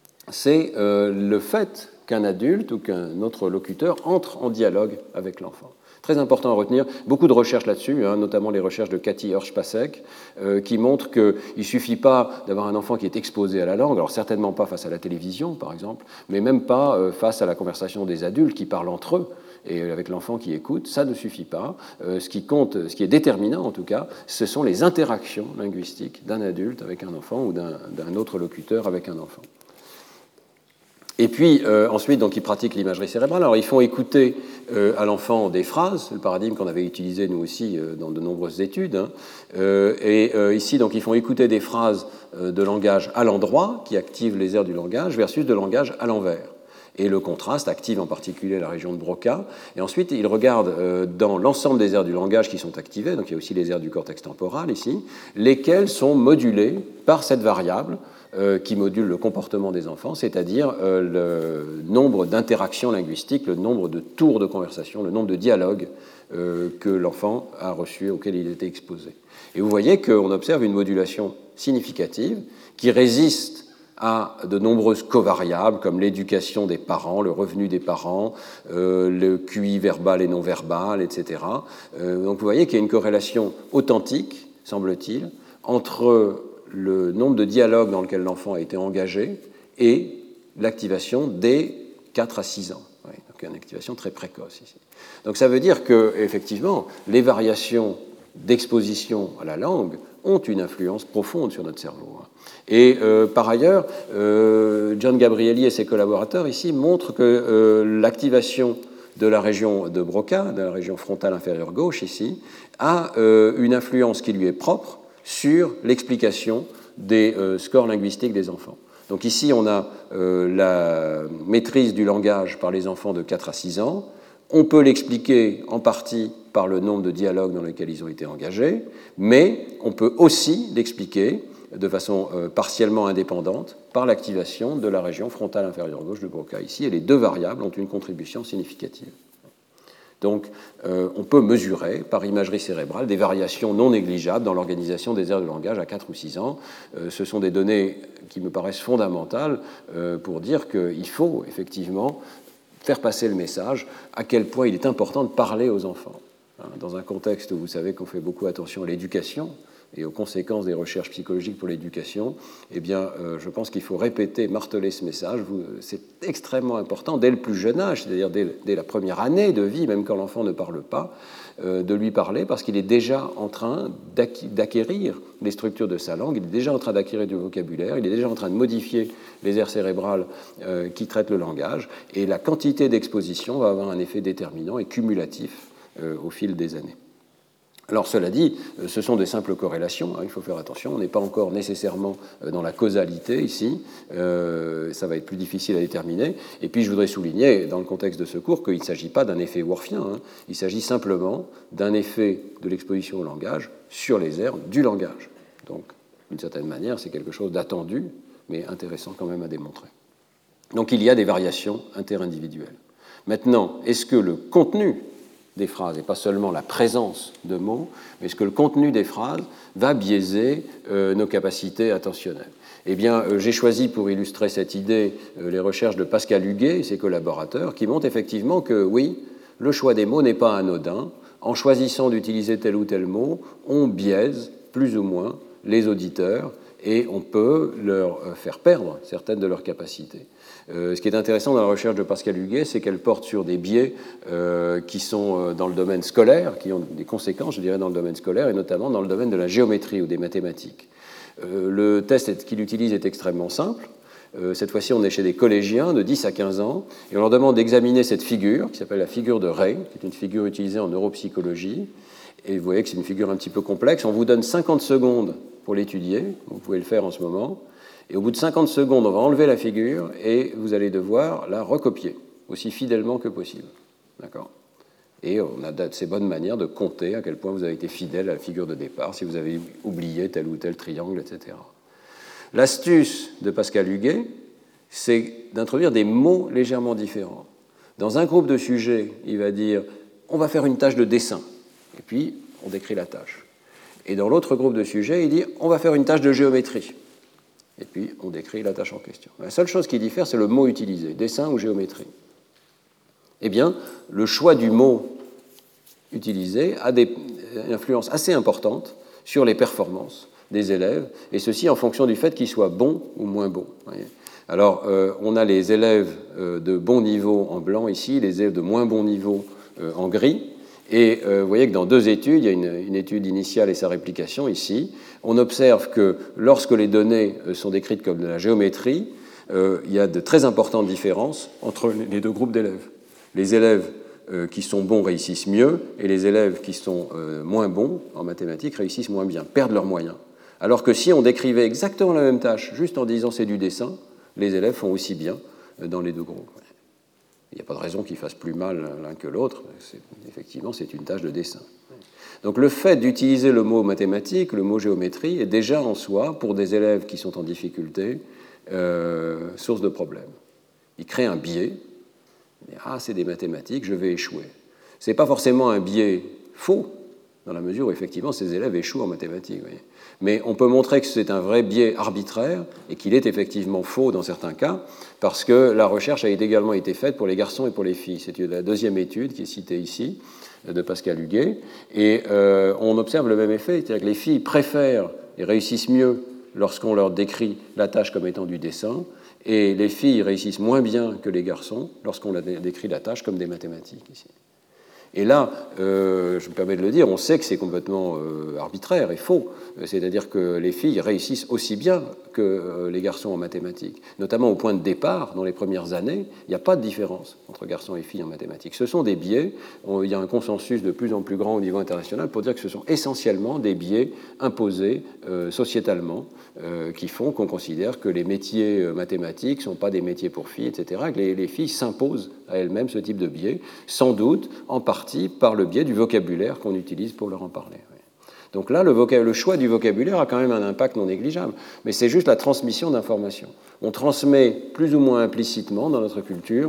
c'est euh, le fait qu'un adulte ou qu'un autre locuteur entre en dialogue avec l'enfant. Très important à retenir, beaucoup de recherches là-dessus, hein, notamment les recherches de Cathy Hirsch-Pasek, euh, qui montrent qu'il ne suffit pas d'avoir un enfant qui est exposé à la langue, alors certainement pas face à la télévision, par exemple, mais même pas euh, face à la conversation des adultes qui parlent entre eux, et avec l'enfant qui écoute, ça ne suffit pas. Euh, ce qui compte, ce qui est déterminant en tout cas, ce sont les interactions linguistiques d'un adulte avec un enfant ou d'un, d'un autre locuteur avec un enfant. Et puis euh, ensuite, donc, ils pratiquent l'imagerie cérébrale. Alors ils font écouter euh, à l'enfant des phrases, c'est le paradigme qu'on avait utilisé nous aussi euh, dans de nombreuses études. Hein. Euh, et euh, ici, donc, ils font écouter des phrases euh, de langage à l'endroit qui activent les aires du langage versus de langage à l'envers. Et le contraste active en particulier la région de Broca. Et ensuite, ils regardent euh, dans l'ensemble des aires du langage qui sont activées, donc il y a aussi les aires du cortex temporal ici, lesquelles sont modulées par cette variable euh, qui module le comportement des enfants, c'est-à-dire euh, le nombre d'interactions linguistiques, le nombre de tours de conversation, le nombre de dialogues euh, que l'enfant a reçus, auxquels il était exposé. Et vous voyez qu'on observe une modulation significative qui résiste à de nombreuses covariables comme l'éducation des parents, le revenu des parents, euh, le Q I verbal et non verbal, et cetera. Euh, donc vous voyez qu'il y a une corrélation authentique, semble-t-il, entre le nombre de dialogues dans lesquels l'enfant a été engagé et l'activation dès quatre à six ans. Oui, donc une activation très précoce ici. Donc ça veut dire que, effectivement, les variations d'exposition à la langue ont une influence profonde sur notre cerveau. Et euh, par ailleurs, euh, John Gabrielli et ses collaborateurs ici montrent que euh, l'activation de la région de Broca, de la région frontale inférieure gauche ici, a euh, une influence qui lui est propre sur l'explication des euh, scores linguistiques des enfants. Donc ici, on a euh, la maîtrise du langage par les enfants de quatre à six ans. On peut l'expliquer en partie par le nombre de dialogues dans lesquels ils ont été engagés, mais on peut aussi l'expliquer de façon euh, partiellement indépendante par l'activation de la région frontale inférieure gauche de Broca ici, et les deux variables ont une contribution significative. Donc, euh, on peut mesurer par imagerie cérébrale des variations non négligeables dans l'organisation des aires de langage à quatre ou six ans. Euh, ce sont des données qui me paraissent fondamentales euh, pour dire qu'il faut effectivement faire passer le message à quel point il est important de parler aux enfants. Dans un contexte où vous savez qu'on fait beaucoup attention à l'éducation et aux conséquences des recherches psychologiques pour l'éducation, eh bien, euh, je pense qu'il faut répéter, marteler ce message. C'est extrêmement important dès le plus jeune âge, c'est-à-dire dès, dès la première année de vie, même quand l'enfant ne parle pas, euh, de lui parler parce qu'il est déjà en train d'acquérir les structures de sa langue, il est déjà en train d'acquérir du vocabulaire, il est déjà en train de modifier les aires cérébrales euh, qui traitent le langage, et la quantité d'exposition va avoir un effet déterminant et cumulatif euh, au fil des années. Alors cela dit, ce sont des simples corrélations, hein, il faut faire attention, on n'est pas encore nécessairement dans la causalité ici, euh, ça va être plus difficile à déterminer. Et puis je voudrais souligner, dans le contexte de ce cours, qu'il ne s'agit pas d'un effet worfien, hein, il s'agit simplement d'un effet de l'exposition au langage sur les aires du langage. Donc, d'une certaine manière, c'est quelque chose d'attendu, mais intéressant quand même à démontrer. Donc il y a des variations interindividuelles. Maintenant, est-ce que le contenu des phrases, et pas seulement la présence de mots, mais est-ce que le contenu des phrases va biaiser euh, nos capacités attentionnelles? Eh bien, euh, j'ai choisi pour illustrer cette idée euh, les recherches de Pascal Huguet et ses collaborateurs, qui montrent effectivement que, oui, le choix des mots n'est pas anodin. En choisissant d'utiliser tel ou tel mot, on biaise plus ou moins les auditeurs et on peut leur faire perdre certaines de leurs capacités. Euh, ce qui est intéressant dans la recherche de Pascal Huguet, c'est qu'elle porte sur des biais euh, qui sont dans le domaine scolaire, qui ont des conséquences, je dirais, dans le domaine scolaire, et notamment dans le domaine de la géométrie ou des mathématiques. Euh, le test qu'il utilise est extrêmement simple. Euh, cette fois-ci, on est chez des collégiens de dix à quinze ans, et on leur demande d'examiner cette figure, qui s'appelle la figure de Ray, qui est une figure utilisée en neuropsychologie. Et vous voyez que c'est une figure un petit peu complexe. On vous donne cinquante secondes pour l'étudier, vous pouvez le faire en ce moment. Et au bout de cinquante secondes, on va enlever la figure et vous allez devoir la recopier aussi fidèlement que possible. D'accord ? Et on a de ces bonnes manières de compter à quel point vous avez été fidèle à la figure de départ, si vous avez oublié tel ou tel triangle, et cetera. L'astuce de Pascal Huguet, c'est d'introduire des mots légèrement différents. Dans un groupe de sujets, il va dire « on va faire une tâche de dessin ». Et puis, on décrit la tâche. Et dans l'autre groupe de sujets, il dit « on va faire une tâche de géométrie ». Et puis, on décrit la tâche en question. La seule chose qui diffère, c'est le mot utilisé, dessin ou géométrie. Eh bien, le choix du mot utilisé a des, une influence assez importante sur les performances des élèves, et ceci en fonction du fait qu'ils soient bons ou moins bons. Alors, euh, on a les élèves euh, de bon niveau en blanc ici, les élèves de moins bon niveau euh, en gris. Et euh, vous voyez que dans deux études, il y a une, une étude initiale et sa réplication ici, on observe que lorsque les données sont décrites comme de la géométrie, euh, il y a de très importantes différences entre les deux groupes d'élèves. Les élèves euh, qui sont bons réussissent mieux et les élèves qui sont euh, moins bons en mathématiques réussissent moins bien, perdent leurs moyens. Alors que si on décrivait exactement la même tâche, juste en disant c'est du dessin, les élèves font aussi bien dans les deux groupes. Il n'y a pas de raison qu'ils fassent plus mal l'un que l'autre. Effectivement, c'est une tâche de dessin. Donc le fait d'utiliser le mot mathématique, le mot géométrie, est déjà en soi, pour des élèves qui sont en difficulté, euh, source de problème. Il crée un biais. Ah, c'est des mathématiques, je vais échouer. Ce n'est pas forcément un biais faux, dans la mesure où effectivement ces élèves échouent en mathématiques. Vous voyez. Mais on peut montrer que c'est un vrai biais arbitraire et qu'il est effectivement faux dans certains cas, parce que la recherche a également été faite pour les garçons et pour les filles. C'est la deuxième étude qui est citée ici, de Pascal Huguet, et euh, on observe le même effet, c'est-à-dire que les filles préfèrent et réussissent mieux lorsqu'on leur décrit la tâche comme étant du dessin, Et les filles réussissent moins bien que les garçons lorsqu'on décrit la tâche comme des mathématiques ici. Et là, euh, je me permets de le dire, on sait que c'est complètement euh, arbitraire et faux. C'est-à-dire que les filles réussissent aussi bien que euh, les garçons en mathématiques. Notamment au point de départ, dans les premières années, il n'y a pas de différence entre garçons et filles en mathématiques. Ce sont des biais. On, il y a un consensus de plus en plus grand au niveau international pour dire que ce sont essentiellement des biais imposés euh, sociétalement euh, qui font qu'on considère que les métiers euh, mathématiques ne sont pas des métiers pour filles, et cetera, que les, les filles s'imposent à elles-mêmes ce type de biais, sans doute en partie par le biais du vocabulaire qu'on utilise pour leur en parler. Donc là, le, vocab- le choix du vocabulaire a quand même un impact non négligeable, mais c'est juste la transmission d'informations. On transmet plus ou moins implicitement dans notre culture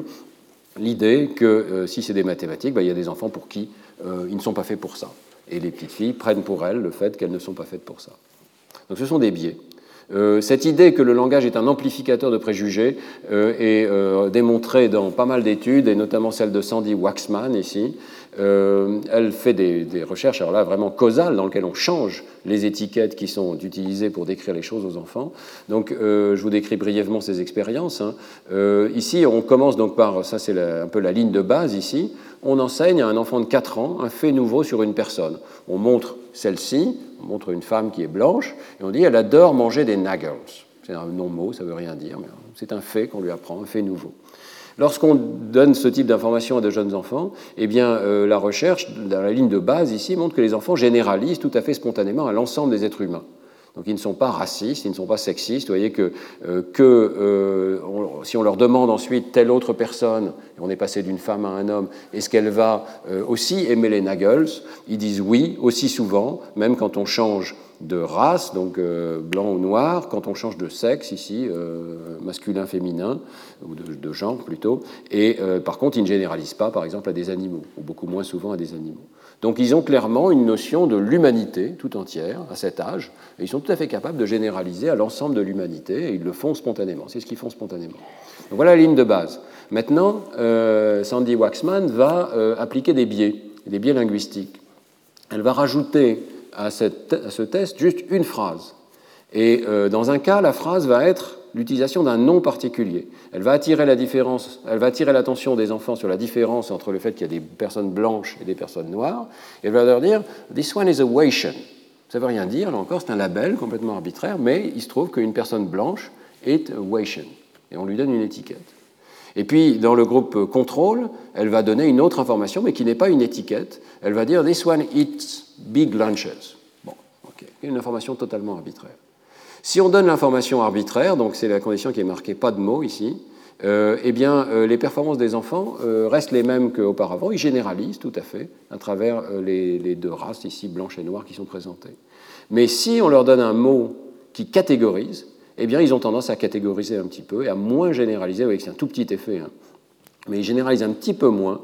l'idée que euh, si c'est des mathématiques, ben, il y a des enfants pour qui euh, ils ne sont pas faits pour ça. Et les petites filles prennent pour elles le fait qu'elles ne sont pas faites pour ça. Donc ce sont des biais. Euh, cette idée que le langage est un amplificateur de préjugés euh, est euh, démontrée dans pas mal d'études, et notamment celle de Sandy Waxman ici. Euh, elle fait des, des recherches, alors là, vraiment causales, dans lesquelles on change les étiquettes qui sont utilisées pour décrire les choses aux enfants. Donc, euh, je vous décris brièvement ces expériences. Hein. Euh, ici, on commence donc par, ça c'est la, un peu la ligne de base ici, on enseigne à un enfant de quatre ans un fait nouveau sur une personne. On montre celle-ci, on montre une femme qui est blanche, et on dit elle adore manger des nuggets. C'est un non-mot, ça ne veut rien dire, mais c'est un fait qu'on lui apprend, un fait nouveau. Lorsqu'on donne ce type d'informations à de jeunes enfants, eh bien, euh, la recherche, dans la ligne de base ici, montre que les enfants généralisent tout à fait spontanément à l'ensemble des êtres humains. Donc ils ne sont pas racistes, ils ne sont pas sexistes. Vous voyez que, euh, que euh, on, si on leur demande ensuite telle autre personne, et on est passé d'une femme à un homme, est-ce qu'elle va euh, aussi aimer les Nuggles? Ils disent oui, aussi souvent, même quand on change de race, donc euh, blanc ou noir, quand on change de sexe ici, euh, masculin, féminin, ou de, de genre plutôt, et euh, par contre ils ne généralisent pas par exemple à des animaux, ou beaucoup moins souvent à des animaux. Donc ils ont clairement une notion de l'humanité tout entière à cet âge, et ils sont tout à fait capables de généraliser à l'ensemble de l'humanité, et ils le font spontanément, c'est ce qu'ils font spontanément. Donc voilà la ligne de base. Maintenant, euh, Sandy Waxman va euh, appliquer des biais, des biais linguistiques. Elle va rajouter à, cette, à ce test juste une phrase. Et euh, dans un cas, la phrase va être l'utilisation d'un nom particulier. Elle va attirer la différence, elle va attirer l'attention des enfants sur la différence entre le fait qu'il y a des personnes blanches et des personnes noires. Et elle va leur dire « This one is a Waitian ». Ça ne veut rien dire, là encore, c'est un label complètement arbitraire, mais il se trouve qu'une personne blanche est a Waitian. Et on lui donne une étiquette. Et puis, dans le groupe contrôle, elle va donner une autre information, mais qui n'est pas une étiquette. Elle va dire « This one eats big lunches ». Bon, ok, une information totalement arbitraire. Si on donne l'information arbitraire, donc c'est la condition qui est marquée pas de mots ici, euh, eh bien, euh, les performances des enfants euh, restent les mêmes qu'auparavant. Ils généralisent tout à fait à travers euh, les, les deux races ici, blanches et noires, qui sont présentées. Mais si on leur donne un mot qui catégorise, eh bien, ils ont tendance à catégoriser un petit peu et à moins généraliser, avec un tout petit effet, hein, mais ils généralisent un petit peu moins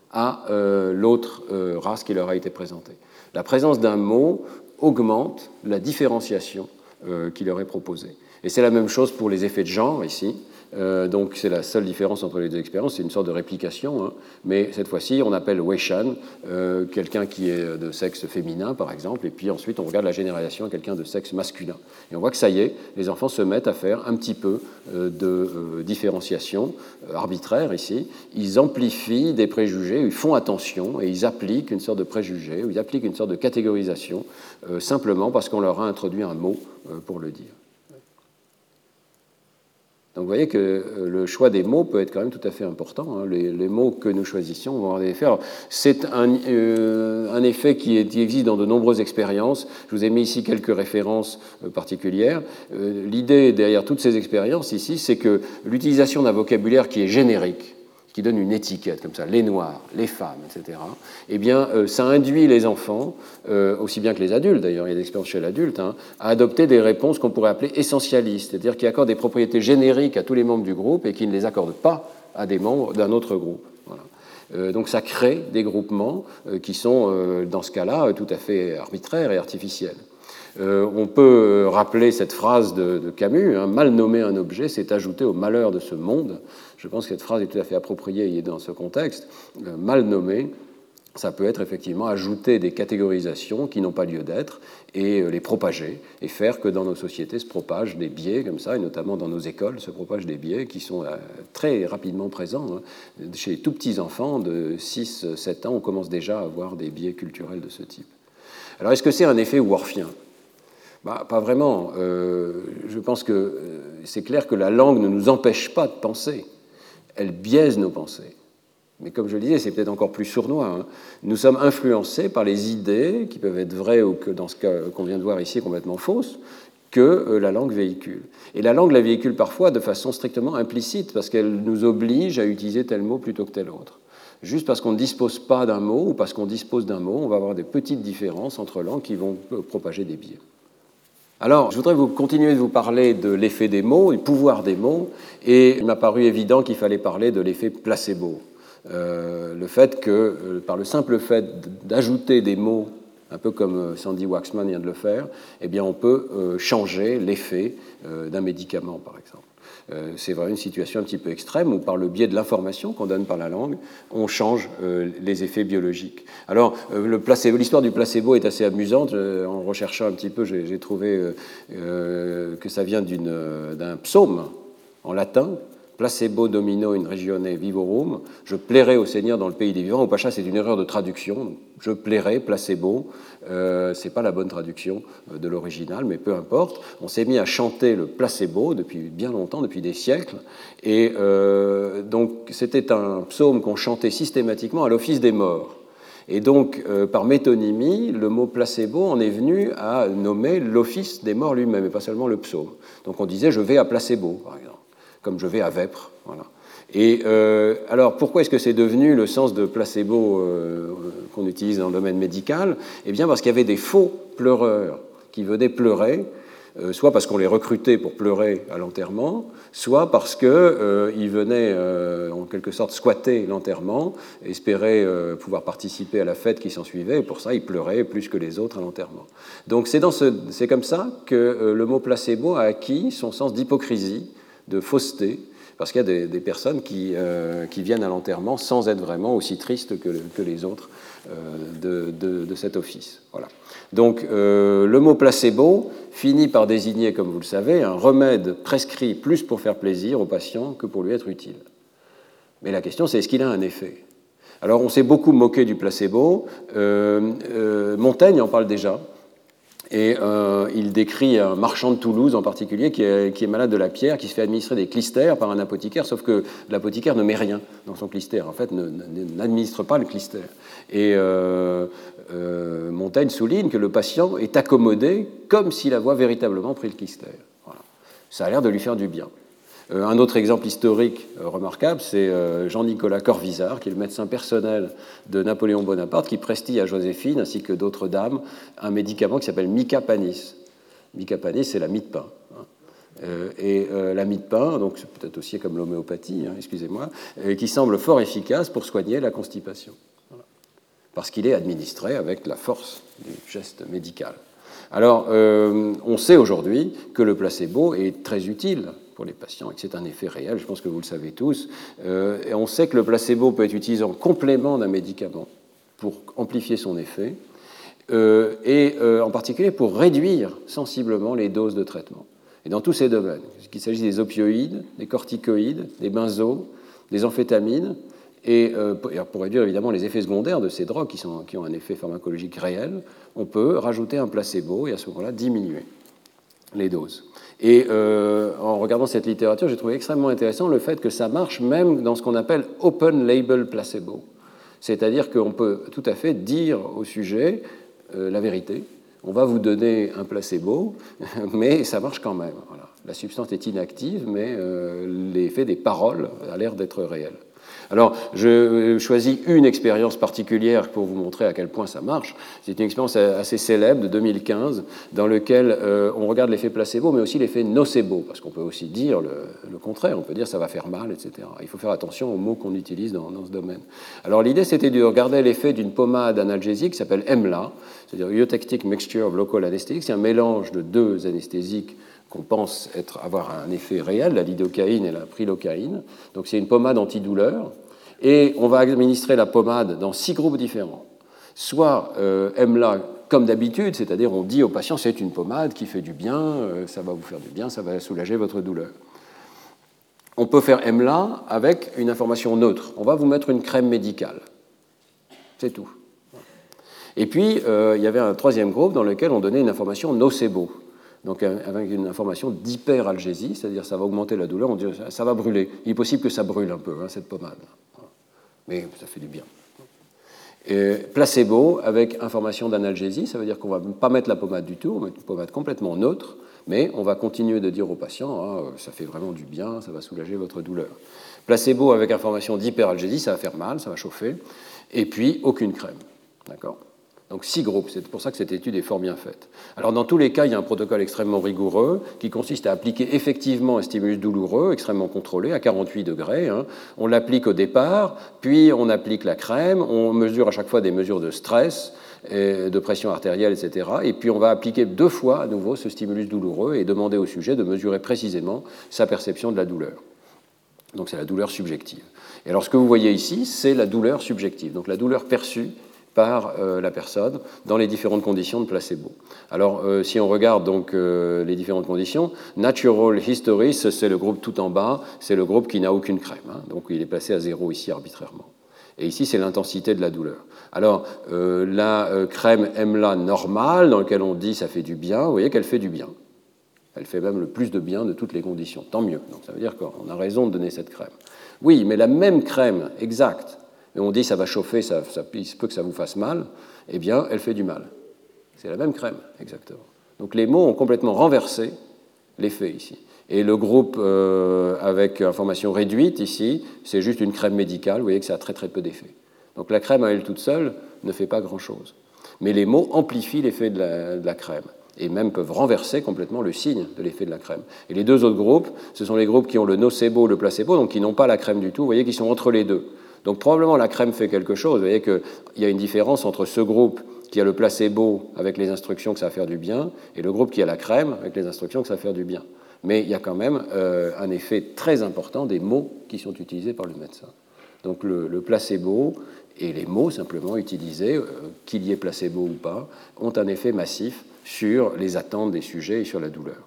à euh, l'autre euh, race qui leur a été présentée. La présence d'un mot augmente la différenciation euh, qui leur est proposée. Et c'est la même chose pour les effets de genre ici. Euh, donc c'est la seule différence entre les deux expériences, c'est une sorte de réplication, hein, mais cette fois-ci on appelle Waitian euh, quelqu'un qui est de sexe féminin par exemple, et puis ensuite on regarde la généralisation à quelqu'un de sexe masculin. Et on voit que ça y est, les enfants se mettent à faire un petit peu euh, de euh, différenciation euh, arbitraire ici, ils amplifient des préjugés, ils font attention et ils appliquent une sorte de préjugé, ou ils appliquent une sorte de catégorisation euh, simplement parce qu'on leur a introduit un mot euh, pour le dire. Donc vous voyez que le choix des mots peut être quand même tout à fait important. Hein. Les, les mots que nous choisissions vont avoir des effets. Alors, c'est un, euh, un effet qui, est, qui existe dans de nombreuses expériences. Je vous ai mis ici quelques références euh, particulières. Euh, l'idée derrière toutes ces expériences ici, c'est que l'utilisation d'un vocabulaire qui est générique, qui donne une étiquette comme ça, les noirs, les femmes, et cetera, eh bien, euh, ça induit les enfants, euh, aussi bien que les adultes d'ailleurs, il y a des expériences chez l'adulte, hein, à adopter des réponses qu'on pourrait appeler essentialistes, c'est-à-dire qui accordent des propriétés génériques à tous les membres du groupe et qui ne les accordent pas à des membres d'un autre groupe. Voilà. Euh, donc ça crée des groupements euh, qui sont, euh, dans ce cas-là, tout à fait arbitraires et artificiels. Euh, on peut rappeler cette phrase de, de Camus, hein, « Mal nommer un objet, c'est ajouter au malheur de ce monde ». Je pense que cette phrase est tout à fait appropriée dans ce contexte. Euh, mal nommer, ça peut être effectivement ajouter des catégorisations qui n'ont pas lieu d'être et les propager, et faire que dans nos sociétés se propagent des biais comme ça, et notamment dans nos écoles se propagent des biais qui sont très rapidement présents. Chez les tout petits enfants de six à sept ans, on commence déjà à avoir des biais culturels de ce type. Alors, est-ce que c'est un effet worfien ? Bah, pas vraiment. Euh, je pense que euh, c'est clair que la langue ne nous empêche pas de penser. Elle biaise nos pensées. Mais comme je le disais, c'est peut-être encore plus sournois. Hein. Nous sommes influencés par les idées qui peuvent être vraies ou que, dans ce cas qu'on vient de voir ici, complètement fausses, que euh, la langue véhicule. Et la langue la véhicule parfois de façon strictement implicite, parce qu'elle nous oblige à utiliser tel mot plutôt que tel autre. Juste parce qu'on ne dispose pas d'un mot ou parce qu'on dispose d'un mot, on va avoir des petites différences entre langues qui vont propager des biais. Alors, je voudrais vous continuer de vous parler de l'effet des mots, du pouvoir des mots, et il m'a paru évident qu'il fallait parler de l'effet placebo. Euh, le fait que, euh, par le simple fait d'ajouter des mots, un peu comme Sandy Waxman vient de le faire, eh bien, on peut euh, changer l'effet euh, d'un médicament, par exemple. Euh, c'est vraiment une situation un petit peu extrême où, par le biais de l'information qu'on donne par la langue, on change euh, les effets biologiques. Alors, euh, le placebo, l'histoire du placebo est assez amusante. Euh, en recherchant un petit peu, j'ai, j'ai trouvé euh, euh, que ça vient d'une, d'un psaume en latin. Placebo domino in regione vivorum, je plairai au Seigneur dans le pays des vivants. Au Pacha, c'est une erreur de traduction. Je plairai, placebo, euh, c'est pas la bonne traduction de l'original, mais peu importe. On s'est mis à chanter le placebo depuis bien longtemps, depuis des siècles, et euh, donc c'était un psaume qu'on chantait systématiquement à l'office des morts. Et donc, euh, par métonymie, le mot placebo en est venu à nommer l'office des morts lui-même, et pas seulement le psaume. Donc on disait « je vais à placebo », par exemple, comme je vais à Vêpres. Voilà. Et euh, alors, pourquoi est-ce que c'est devenu le sens de placebo euh, qu'on utilise dans le domaine médical ? Eh bien, parce qu'il y avait des faux pleureurs qui venaient pleurer, euh, soit parce qu'on les recrutait pour pleurer à l'enterrement, soit parce qu'ils euh, venaient euh, en quelque sorte squatter l'enterrement, espéraient euh, pouvoir participer à la fête qui s'ensuivait, et pour ça, ils pleuraient plus que les autres à l'enterrement. Donc, c'est, dans ce, c'est comme ça que euh, le mot placebo a acquis son sens d'hypocrisie, de fausseté, parce qu'il y a des, des personnes qui, euh, qui viennent à l'enterrement sans être vraiment aussi tristes que, que les autres euh, de, de, de cet office. Voilà. Donc euh, le mot placebo finit par désigner, comme vous le savez, un remède prescrit plus pour faire plaisir au patient que pour lui être utile. Mais la question, c'est est-ce qu'il a un effet ? Alors on s'est beaucoup moqué du placebo. Euh, euh, Montaigne en parle déjà. Et euh, il décrit un marchand de Toulouse en particulier qui est, qui est malade de la pierre, qui se fait administrer des clistères par un apothicaire, sauf que l'apothicaire ne met rien dans son clistère, en fait, ne, ne, n'administre pas le clistère. Et euh, euh, Montaigne souligne que le patient est accommodé comme s'il avait véritablement pris le clistère. Voilà. Ça a l'air de lui faire du bien. Euh, un autre exemple historique euh, remarquable, c'est euh, Jean-Nicolas Corvisart, qui est le médecin personnel de Napoléon Bonaparte, qui prestige à Joséphine, ainsi que d'autres dames, un médicament qui s'appelle Micapanis. Micapanis, c'est la mie de pain. Hein. Euh, et euh, la mie de pain, donc c'est peut-être aussi comme l'homéopathie, hein, excusez-moi, euh, qui semble fort efficace pour soigner la constipation. Voilà. Parce qu'il est administré avec la force du geste médical. Alors, euh, on sait aujourd'hui que le placebo est très utile pour les patients et que c'est un effet réel, je pense que vous le savez tous. Euh, et on sait que le placebo peut être utilisé en complément d'un médicament pour amplifier son effet, euh, et euh, en particulier pour réduire sensiblement les doses de traitement. Et dans tous ces domaines, qu'il s'agisse des opioïdes, des corticoïdes, des benzos, des amphétamines, et euh, pour réduire évidemment les effets secondaires de ces drogues qui, sont, qui ont un effet pharmacologique réel, on peut rajouter un placebo et à ce moment-là diminuer les doses. Et euh, en regardant cette littérature, j'ai trouvé extrêmement intéressant le fait que ça marche même dans ce qu'on appelle open label placebo. C'est-à-dire qu'on peut tout à fait dire au sujet euh, la vérité. On va vous donner un placebo, mais ça marche quand même. Voilà. La substance est inactive, mais euh, l'effet des paroles a l'air d'être réel. Alors, je choisis une expérience particulière pour vous montrer à quel point ça marche. C'est une expérience assez célèbre de deux mille quinze, dans laquelle euh, on regarde l'effet placebo, mais aussi l'effet nocebo, parce qu'on peut aussi dire le, le contraire, on peut dire ça va faire mal, et cetera. Il faut faire attention aux mots qu'on utilise dans, dans ce domaine. Alors, l'idée, c'était de regarder l'effet d'une pommade analgésique qui s'appelle E M L A, c'est-à-dire Eutectic Mixture of Local Anesthetic. C'est un mélange de deux anesthésiques qu'on pense être, avoir un effet réel, la lidocaïne et la prilocaïne. Donc c'est une pommade antidouleur. Et on va administrer la pommade dans six groupes différents. Soit euh, M L A comme d'habitude, c'est-à-dire on dit au patient c'est une pommade qui fait du bien, euh, ça va vous faire du bien, ça va soulager votre douleur. On peut faire M L A avec une information neutre. On va vous mettre une crème médicale. C'est tout. Et puis, euh, il y avait un troisième groupe dans lequel on donnait une information nocebo, donc avec une information d'hyperalgésie, c'est-à-dire ça va augmenter la douleur, on dit ça, ça va brûler. Il est possible que ça brûle un peu, hein, cette pommade. Mais ça fait du bien. Et placebo avec information d'analgésie, ça veut dire qu'on ne va pas mettre la pommade du tout, on va mettre une pommade complètement neutre, mais on va continuer de dire au patient, ah, ça fait vraiment du bien, ça va soulager votre douleur. Placebo avec information d'hyperalgésie, ça va faire mal, ça va chauffer, et puis aucune crème. D'accord ? Donc six groupes, c'est pour ça que cette étude est fort bien faite. Alors dans tous les cas, il y a un protocole extrêmement rigoureux qui consiste à appliquer effectivement un stimulus douloureux, extrêmement contrôlé, à quarante-huit degrés. Hein. On l'applique au départ, puis on applique la crème, on mesure à chaque fois des mesures de stress, et de pression artérielle, et cetera. Et puis on va appliquer deux fois à nouveau ce stimulus douloureux et demander au sujet de mesurer précisément sa perception de la douleur. Donc c'est la douleur subjective. Et alors ce que vous voyez ici, c'est la douleur subjective, donc la douleur perçue par euh, la personne dans les différentes conditions de placebo. Alors, euh, si on regarde donc euh, les différentes conditions, Natural History, c'est le groupe tout en bas, c'est le groupe qui n'a aucune crème, hein, donc il est placé à zéro ici arbitrairement. Et ici, c'est l'intensité de la douleur. Alors, euh, la euh, crème M L A normale, dans laquelle on dit ça fait du bien, vous voyez qu'elle fait du bien. Elle fait même le plus de bien de toutes les conditions, tant mieux. Donc ça veut dire qu'on a raison de donner cette crème. Oui, mais la même crème exacte, et on dit ça va chauffer, ça, ça, il se peut que ça vous fasse mal, eh bien, elle fait du mal. C'est la même crème, exactement. Donc les mots ont complètement renversé l'effet ici. Et le groupe euh, avec information réduite ici, c'est juste une crème médicale, vous voyez que ça a très très peu d'effet. Donc la crème à elle toute seule ne fait pas grand-chose. Mais les mots amplifient l'effet de la, de la crème, et même peuvent renverser complètement le signe de l'effet de la crème. Et les deux autres groupes, ce sont les groupes qui ont le nocebo, le placebo, donc qui n'ont pas la crème du tout, vous voyez qu'ils sont entre les deux. Donc probablement la crème fait quelque chose. Vous voyez qu'il y a une différence entre ce groupe qui a le placebo avec les instructions que ça va faire du bien et le groupe qui a la crème avec les instructions que ça va faire du bien. Mais il y a quand même euh, un effet très important des mots qui sont utilisés par le médecin. Donc le, le placebo et les mots simplement utilisés, euh, qu'il y ait placebo ou pas, ont un effet massif sur les attentes des sujets et sur la douleur.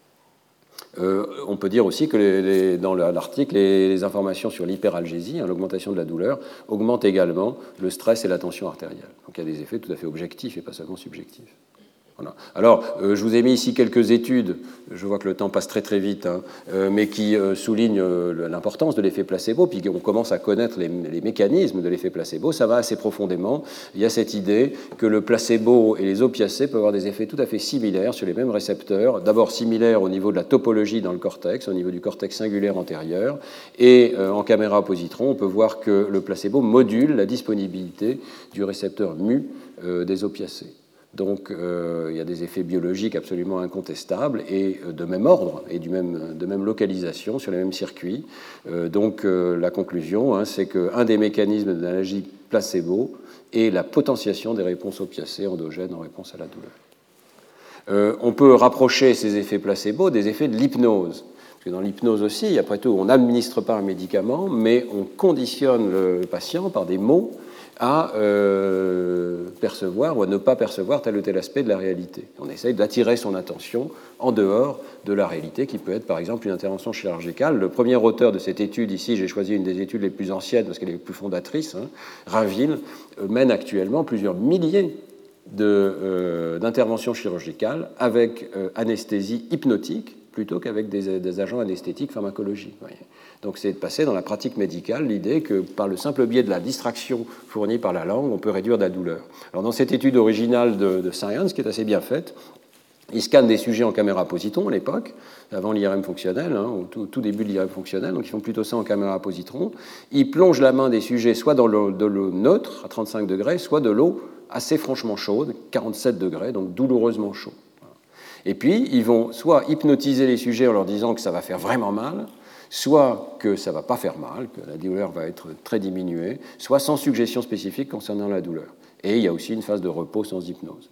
Euh, on peut dire aussi que les, les, dans l'article, les, les informations sur l'hyperalgésie, hein, l'augmentation de la douleur, augmentent également le stress et la tension artérielle. Donc il y a des effets tout à fait objectifs et pas seulement subjectifs. Voilà. Alors, euh, je vous ai mis ici quelques études, je vois que le temps passe très très vite, hein, euh, mais qui euh, soulignent euh, l'importance de l'effet placebo, puis on commence à connaître les, les mécanismes de l'effet placebo, ça va assez profondément. Il y a cette idée que le placebo et les opiacés peuvent avoir des effets tout à fait similaires sur les mêmes récepteurs, d'abord similaires au niveau de la topologie dans le cortex, au niveau du cortex singulaire antérieur, et euh, en caméra positron, on peut voir que le placebo module la disponibilité du récepteur mu euh, des opiacés. Donc, euh, il y a des effets biologiques absolument incontestables et euh, de même ordre et du même, de même localisation sur les mêmes circuits. Euh, donc, euh, la conclusion, hein, c'est qu'un des mécanismes d'analgie placebo est la potentiation des réponses opiacées endogènes en réponse à la douleur. Euh, on peut rapprocher ces effets placebo des effets de l'hypnose. Parce que dans l'hypnose aussi, après tout, on n'administre pas un médicament, mais on conditionne le patient par des mots à euh, percevoir ou à ne pas percevoir tel ou tel aspect de la réalité. On essaye d'attirer son attention en dehors de la réalité, qui peut être par exemple une intervention chirurgicale. Le premier auteur de cette étude, ici, j'ai choisi une des études les plus anciennes parce qu'elle est plus fondatrice, hein, Rainville, euh, mène actuellement plusieurs milliers de, euh, d'interventions chirurgicales avec euh, anesthésie hypnotique plutôt qu'avec des, des agents anesthétiques pharmacologiques. Voyez. Donc c'est de passer dans la pratique médicale l'idée que par le simple biais de la distraction fournie par la langue, on peut réduire de la douleur. Alors dans cette étude originale de, de Science, qui est assez bien faite, ils scannent des sujets en caméra positron à l'époque, avant l'I R M fonctionnel, hein, au tout, tout début de l'I R M fonctionnel, donc ils font plutôt ça en caméra positron. Ils plongent la main des sujets soit dans l'eau, de l'eau neutre, à trente-cinq degrés, soit de l'eau assez franchement chaude, quarante-sept degrés, donc douloureusement chaud. Et puis, ils vont soit hypnotiser les sujets en leur disant que ça va faire vraiment mal, soit que ça ne va pas faire mal, que la douleur va être très diminuée, soit sans suggestion spécifique concernant la douleur. Et il y a aussi une phase de repos sans hypnose.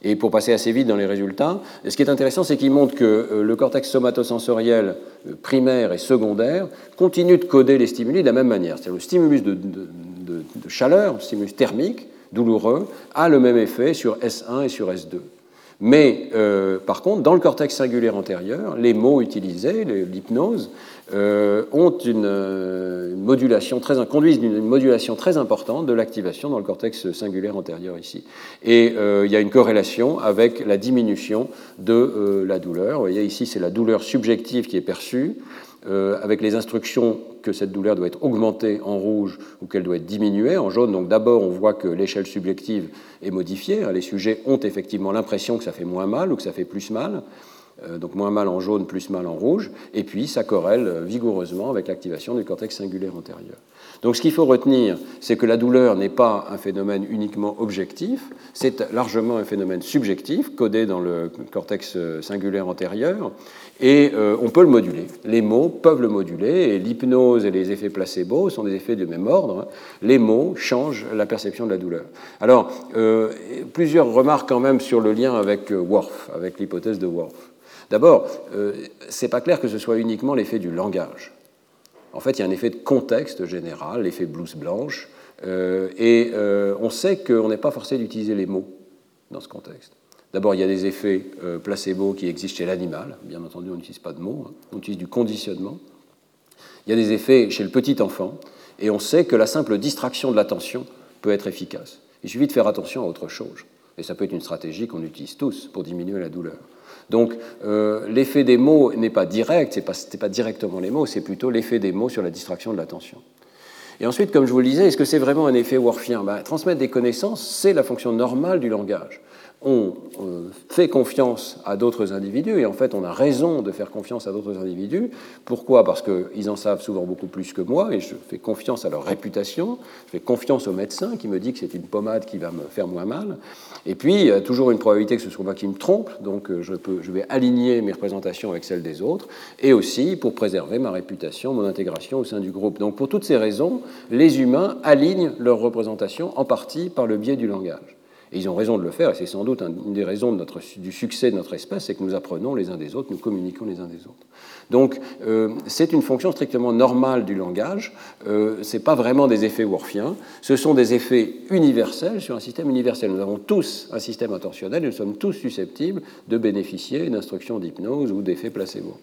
Et pour passer assez vite dans les résultats, ce qui est intéressant, c'est qu'il montre que le cortex somatosensoriel primaire et secondaire continue de coder les stimuli de la même manière. C'est-à-dire le stimulus de, de, de, de chaleur, le stimulus thermique, douloureux, a le même effet sur S un et sur S deux. Mais euh, par contre, dans le cortex singulaire antérieur, les mots utilisés, l'hypnose, euh, ont une, une modulation très, conduisent une modulation très importante de l'activation dans le cortex singulaire antérieur ici. Et euh, il y a une corrélation avec la diminution de euh, la douleur. Vous voyez ici, c'est la douleur subjective qui est perçue, euh, avec les instructions que cette douleur doit être augmentée en rouge ou qu'elle doit être diminuée en jaune. Donc d'abord, on voit que l'échelle subjective est modifiée. Les sujets ont effectivement l'impression que ça fait moins mal ou que ça fait plus mal. Donc moins mal en jaune, plus mal en rouge. Et puis, ça corrèle vigoureusement avec l'activation du cortex singulaire antérieur. Donc ce qu'il faut retenir, c'est que la douleur n'est pas un phénomène uniquement objectif, c'est largement un phénomène subjectif, codé dans le cortex singulaire antérieur, et euh, on peut le moduler. Les mots peuvent le moduler, et l'hypnose et les effets placebo sont des effets du même ordre. Les mots changent la perception de la douleur. Alors, euh, plusieurs remarques quand même sur le lien avec Worf, avec l'hypothèse de Worf. D'abord, euh, ce n'est pas clair que ce soit uniquement l'effet du langage. En fait, il y a un effet de contexte général, l'effet blouse blanche, euh, et euh, on sait qu'on n'est pas forcé d'utiliser les mots dans ce contexte. D'abord, il y a des effets euh, placebo qui existent chez l'animal. Bien entendu, on n'utilise pas de mots, hein. On utilise du conditionnement. Il y a des effets chez le petit enfant, et on sait que la simple distraction de l'attention peut être efficace. Il suffit de faire attention à autre chose. Et ça peut être une stratégie qu'on utilise tous pour diminuer la douleur. Donc, euh, l'effet des mots n'est pas direct, ce n'est pas, pas directement les mots, c'est plutôt l'effet des mots sur la distraction de l'attention. Et ensuite, comme je vous le disais, est-ce que c'est vraiment un effet worfien? Ben, transmettre des connaissances, c'est la fonction normale du langage. On euh, fait confiance à d'autres individus, et en fait, on a raison de faire confiance à d'autres individus. Pourquoi? Parce qu'ils en savent souvent beaucoup plus que moi, et je fais confiance à leur réputation, je fais confiance au médecin qui me dit que c'est une pommade qui va me faire moins mal. Et puis, il y a toujours une probabilité que ce soit moi qui me trompe, donc je, peux, je vais aligner mes représentations avec celles des autres, et aussi pour préserver ma réputation, mon intégration au sein du groupe. Donc, pour toutes ces raisons, les humains alignent leurs représentations en partie par le biais du langage. Et ils ont raison de le faire, et c'est sans doute une des raisons de notre, du succès de notre espèce, c'est que nous apprenons les uns des autres, nous communiquons les uns des autres. Donc, euh, c'est une fonction strictement normale du langage, euh, ce n'est pas vraiment des effets worfiens, ce sont des effets universels sur un système universel. Nous avons tous un système attentionnel, et nous sommes tous susceptibles de bénéficier d'instructions d'hypnose ou d'effets placebo.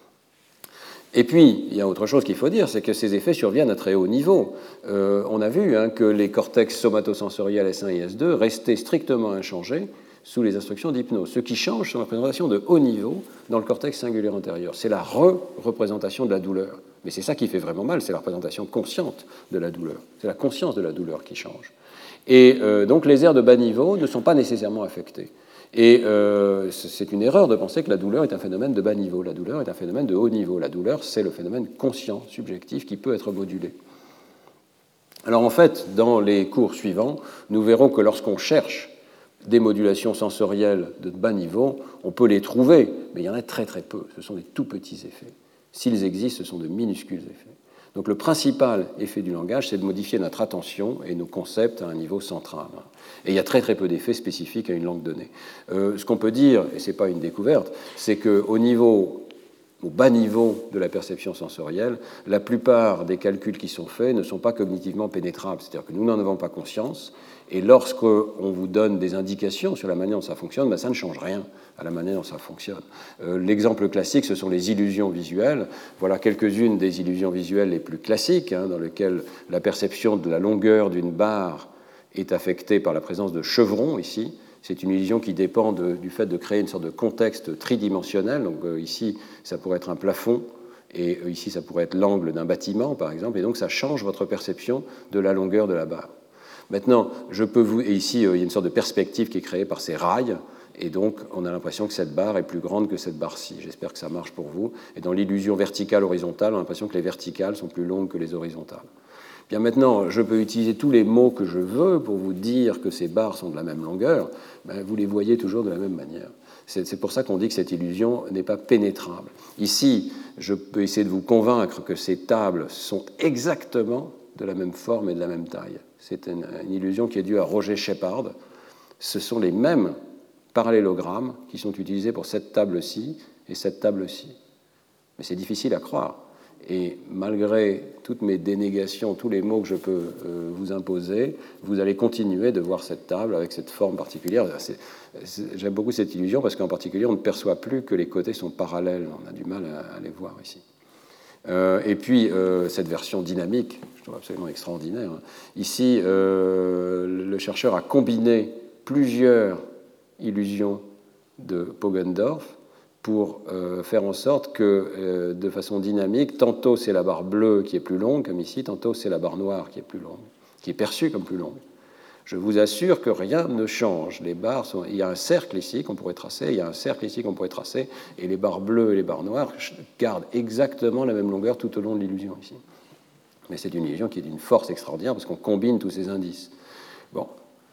Et puis, il y a autre chose qu'il faut dire, c'est que ces effets surviennent à très haut niveau. Euh, on a vu hein, que les cortex somatosensoriels S un et S deux restaient strictement inchangés sous les instructions d'hypnose. Ce qui change, c'est la représentation de haut niveau dans le cortex singulaire antérieur. C'est la re-représentation de la douleur. Mais c'est ça qui fait vraiment mal, c'est la représentation consciente de la douleur. C'est la conscience de la douleur qui change. Et euh, donc, les aires de bas niveau ne sont pas nécessairement affectées. Et euh, c'est une erreur de penser que la douleur est un phénomène de bas niveau. La douleur est un phénomène de haut niveau. La douleur, c'est le phénomène conscient, subjectif, qui peut être modulé. Alors en fait, dans les cours suivants, nous verrons que lorsqu'on cherche des modulations sensorielles de bas niveau, on peut les trouver, mais il y en a très très peu. Ce sont des tout petits effets. S'ils existent, ce sont de minuscules effets. Donc le principal effet du langage, c'est de modifier notre attention et nos concepts à un niveau central. Et il y a très très peu d'effets spécifiques à une langue donnée. Euh, ce qu'on peut dire, et ce n'est pas une découverte, c'est qu'au niveau, au bas niveau de la perception sensorielle, la plupart des calculs qui sont faits ne sont pas cognitivement pénétrables. C'est-à-dire que nous n'en avons pas conscience, et lorsqu'on vous donne des indications sur la manière dont ça fonctionne, ben ça ne change rien à la manière dont ça fonctionne. Euh, l'exemple classique, ce sont les illusions visuelles. Voilà quelques-unes des illusions visuelles les plus classiques, hein, dans lesquelles la perception de la longueur d'une barre est affectée par la présence de chevrons, ici. C'est une illusion qui dépend de, du fait de créer une sorte de contexte tridimensionnel. Donc euh, ici, ça pourrait être un plafond, et euh, ici, ça pourrait être l'angle d'un bâtiment, par exemple, et donc ça change votre perception de la longueur de la barre. Maintenant, je peux vous... Et ici, euh, il y a une sorte de perspective qui est créée par ces rails, et donc on a l'impression que cette barre est plus grande que cette barre-ci. J'espère que ça marche pour vous. Et dans l'illusion verticale-horizontale, on a l'impression que les verticales sont plus longues que les horizontales. Bien maintenant, je peux utiliser tous les mots que je veux pour vous dire que ces barres sont de la même longueur, ben, vous les voyez toujours de la même manière. C'est, c'est pour ça qu'on dit que cette illusion n'est pas pénétrable. Ici, je peux essayer de vous convaincre que ces tables sont exactement de la même forme et de la même taille. C'est une, une illusion qui est due à Roger Shepard. Ce sont les mêmes parallélogrammes qui sont utilisés pour cette table-ci et cette table-ci. Mais c'est difficile à croire. Et malgré toutes mes dénégations, tous les mots que je peux euh, vous imposer, vous allez continuer de voir cette table avec cette forme particulière. C'est, c'est, j'aime beaucoup cette illusion parce qu'en particulier, on ne perçoit plus que les côtés sont parallèles. On a du mal à, à les voir ici. Euh, et puis, euh, cette version dynamique, je trouve absolument extraordinaire. Ici, euh, le chercheur a combiné plusieurs illusions de Poggendorff pour euh, faire en sorte que, euh, de façon dynamique, tantôt c'est la barre bleue qui est plus longue, comme ici, tantôt c'est la barre noire qui est plus longue, qui est perçue comme plus longue. Je vous assure que rien ne change. Les barres sont... Il y a un cercle ici qu'on pourrait tracer, il y a un cercle ici qu'on pourrait tracer, et les barres bleues et les barres noires gardent exactement la même longueur tout au long de l'illusion ici. Mais c'est une illusion qui est d'une force extraordinaire parce qu'on combine tous ces indices. Bon.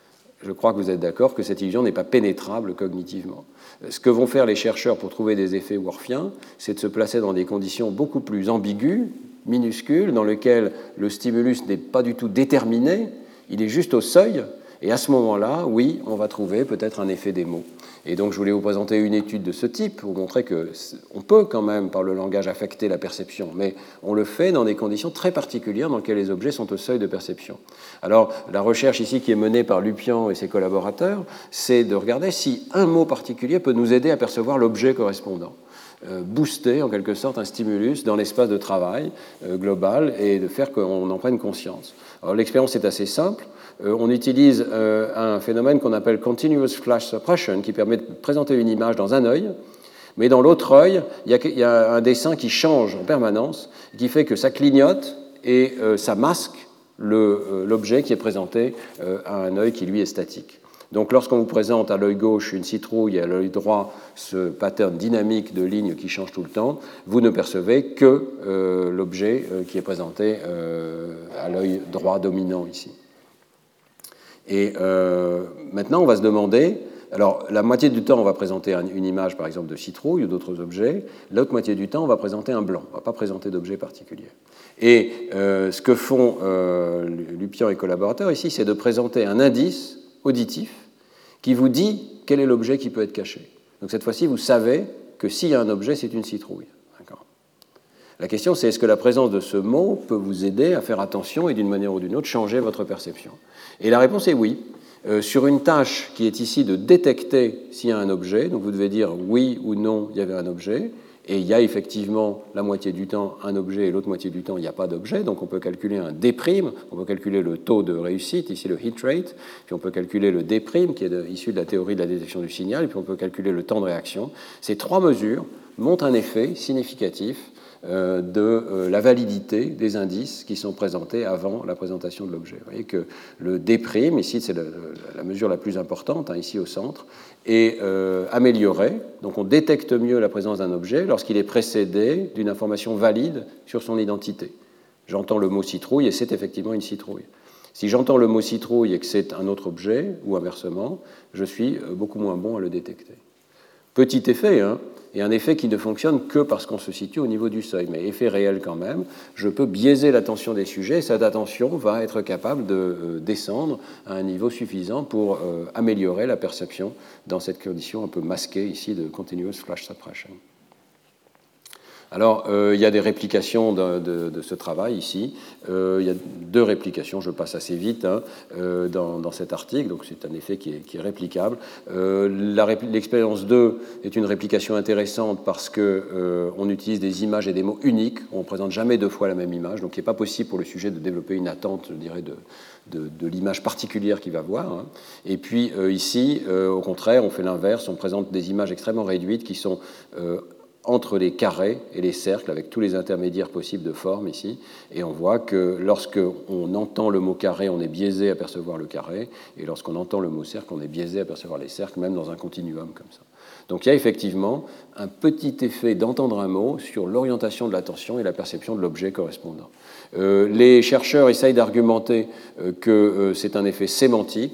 Je crois que vous êtes d'accord que cette illusion n'est pas pénétrable cognitivement. Ce que vont faire les chercheurs pour trouver des effets worfiens, c'est de se placer dans des conditions beaucoup plus ambiguës, minuscules, dans lesquelles le stimulus n'est pas du tout déterminé, il est juste au seuil, et à ce moment-là, oui, on va trouver peut-être un effet démo. Et donc je voulais vous présenter une étude de ce type pour montrer qu'on peut quand même, par le langage, affecter la perception, mais on le fait dans des conditions très particulières dans lesquelles les objets sont au seuil de perception. Alors la recherche ici qui est menée par Lupian et ses collaborateurs, c'est de regarder si un mot particulier peut nous aider à percevoir l'objet correspondant. Euh, booster en quelque sorte un stimulus dans l'espace de travail euh, global et de faire qu'on en prenne conscience. Alors l'expérience est assez simple. Euh, on utilise euh, un phénomène qu'on appelle continuous flash suppression qui permet de présenter une image dans un œil, mais dans l'autre œil, il y a, il y a un dessin qui change en permanence, qui fait que ça clignote et euh, ça masque le, euh, l'objet qui est présenté euh, à un œil qui lui est statique. Donc lorsqu'on vous présente à l'œil gauche une citrouille et à l'œil droit ce pattern dynamique de lignes qui change tout le temps, vous ne percevez que euh, l'objet euh, qui est présenté euh, à l'œil droit dominant ici. Et euh, maintenant, on va se demander, alors la moitié du temps, on va présenter un, une image, par exemple, de citrouille ou d'autres objets. L'autre moitié du temps, on va présenter un blanc. On ne va pas présenter d'objet particulier. Et euh, ce que font euh, Lupian et collaborateurs ici, c'est de présenter un indice auditif qui vous dit quel est l'objet qui peut être caché. Donc cette fois-ci, vous savez que s'il y a un objet, c'est une citrouille. D'accord. La question, c'est est-ce que la présence de ce mot peut vous aider à faire attention et d'une manière ou d'une autre changer votre perception? Et la réponse est oui. Euh, sur une tâche qui est ici de détecter s'il y a un objet, donc vous devez dire oui ou non, il y avait un objet, et il y a effectivement la moitié du temps un objet et l'autre moitié du temps il n'y a pas d'objet, donc on peut calculer un D', on peut calculer le taux de réussite, ici le hit rate, puis on peut calculer le D' qui est de, issu de la théorie de la détection du signal, et puis on peut calculer le temps de réaction. Ces trois mesures montrent un effet significatif euh, de euh, la validité des indices qui sont présentés avant la présentation de l'objet. Vous voyez que le D', ici c'est le, le, la mesure la plus importante, hein, ici au centre, est euh, amélioré. Donc on détecte mieux la présence d'un objet lorsqu'il est précédé d'une information valide sur son identité. J'entends le mot citrouille et c'est effectivement une citrouille. Si j'entends le mot citrouille et que c'est un autre objet, ou inversement, je suis beaucoup moins bon à le détecter. Petit effet, hein, et un effet qui ne fonctionne que parce qu'on se situe au niveau du seuil, mais effet réel quand même, je peux biaiser l'attention des sujets, et cette attention va être capable de euh, descendre à un niveau suffisant pour euh, améliorer la perception dans cette condition un peu masquée ici de continuous flash suppression. Alors, euh, il y a des réplications de, de, de ce travail ici. Euh, il y a deux réplications, je passe assez vite hein, euh, dans, dans cet article, donc c'est un effet qui est, qui est réplicable. Euh, la répli- l'expérience deux est une réplication intéressante parce qu'on euh, utilise des images et des mots uniques. On ne présente jamais deux fois la même image, donc il n'est pas possible pour le sujet de développer une attente, je dirais, de, de, de l'image particulière qu'il va voir. Hein. Et puis euh, ici, euh, au contraire, on fait l'inverse, on présente des images extrêmement réduites qui sont euh, entre les carrés et les cercles, avec tous les intermédiaires possibles de forme ici, et on voit que lorsqu'on entend le mot carré, on est biaisé à percevoir le carré, et lorsqu'on entend le mot cercle, on est biaisé à percevoir les cercles, même dans un continuum comme ça. Donc il y a effectivement un petit effet d'entendre un mot sur l'orientation de l'attention et la perception de l'objet correspondant. Euh, les chercheurs essayent d'argumenter euh, que euh, c'est un effet sémantique,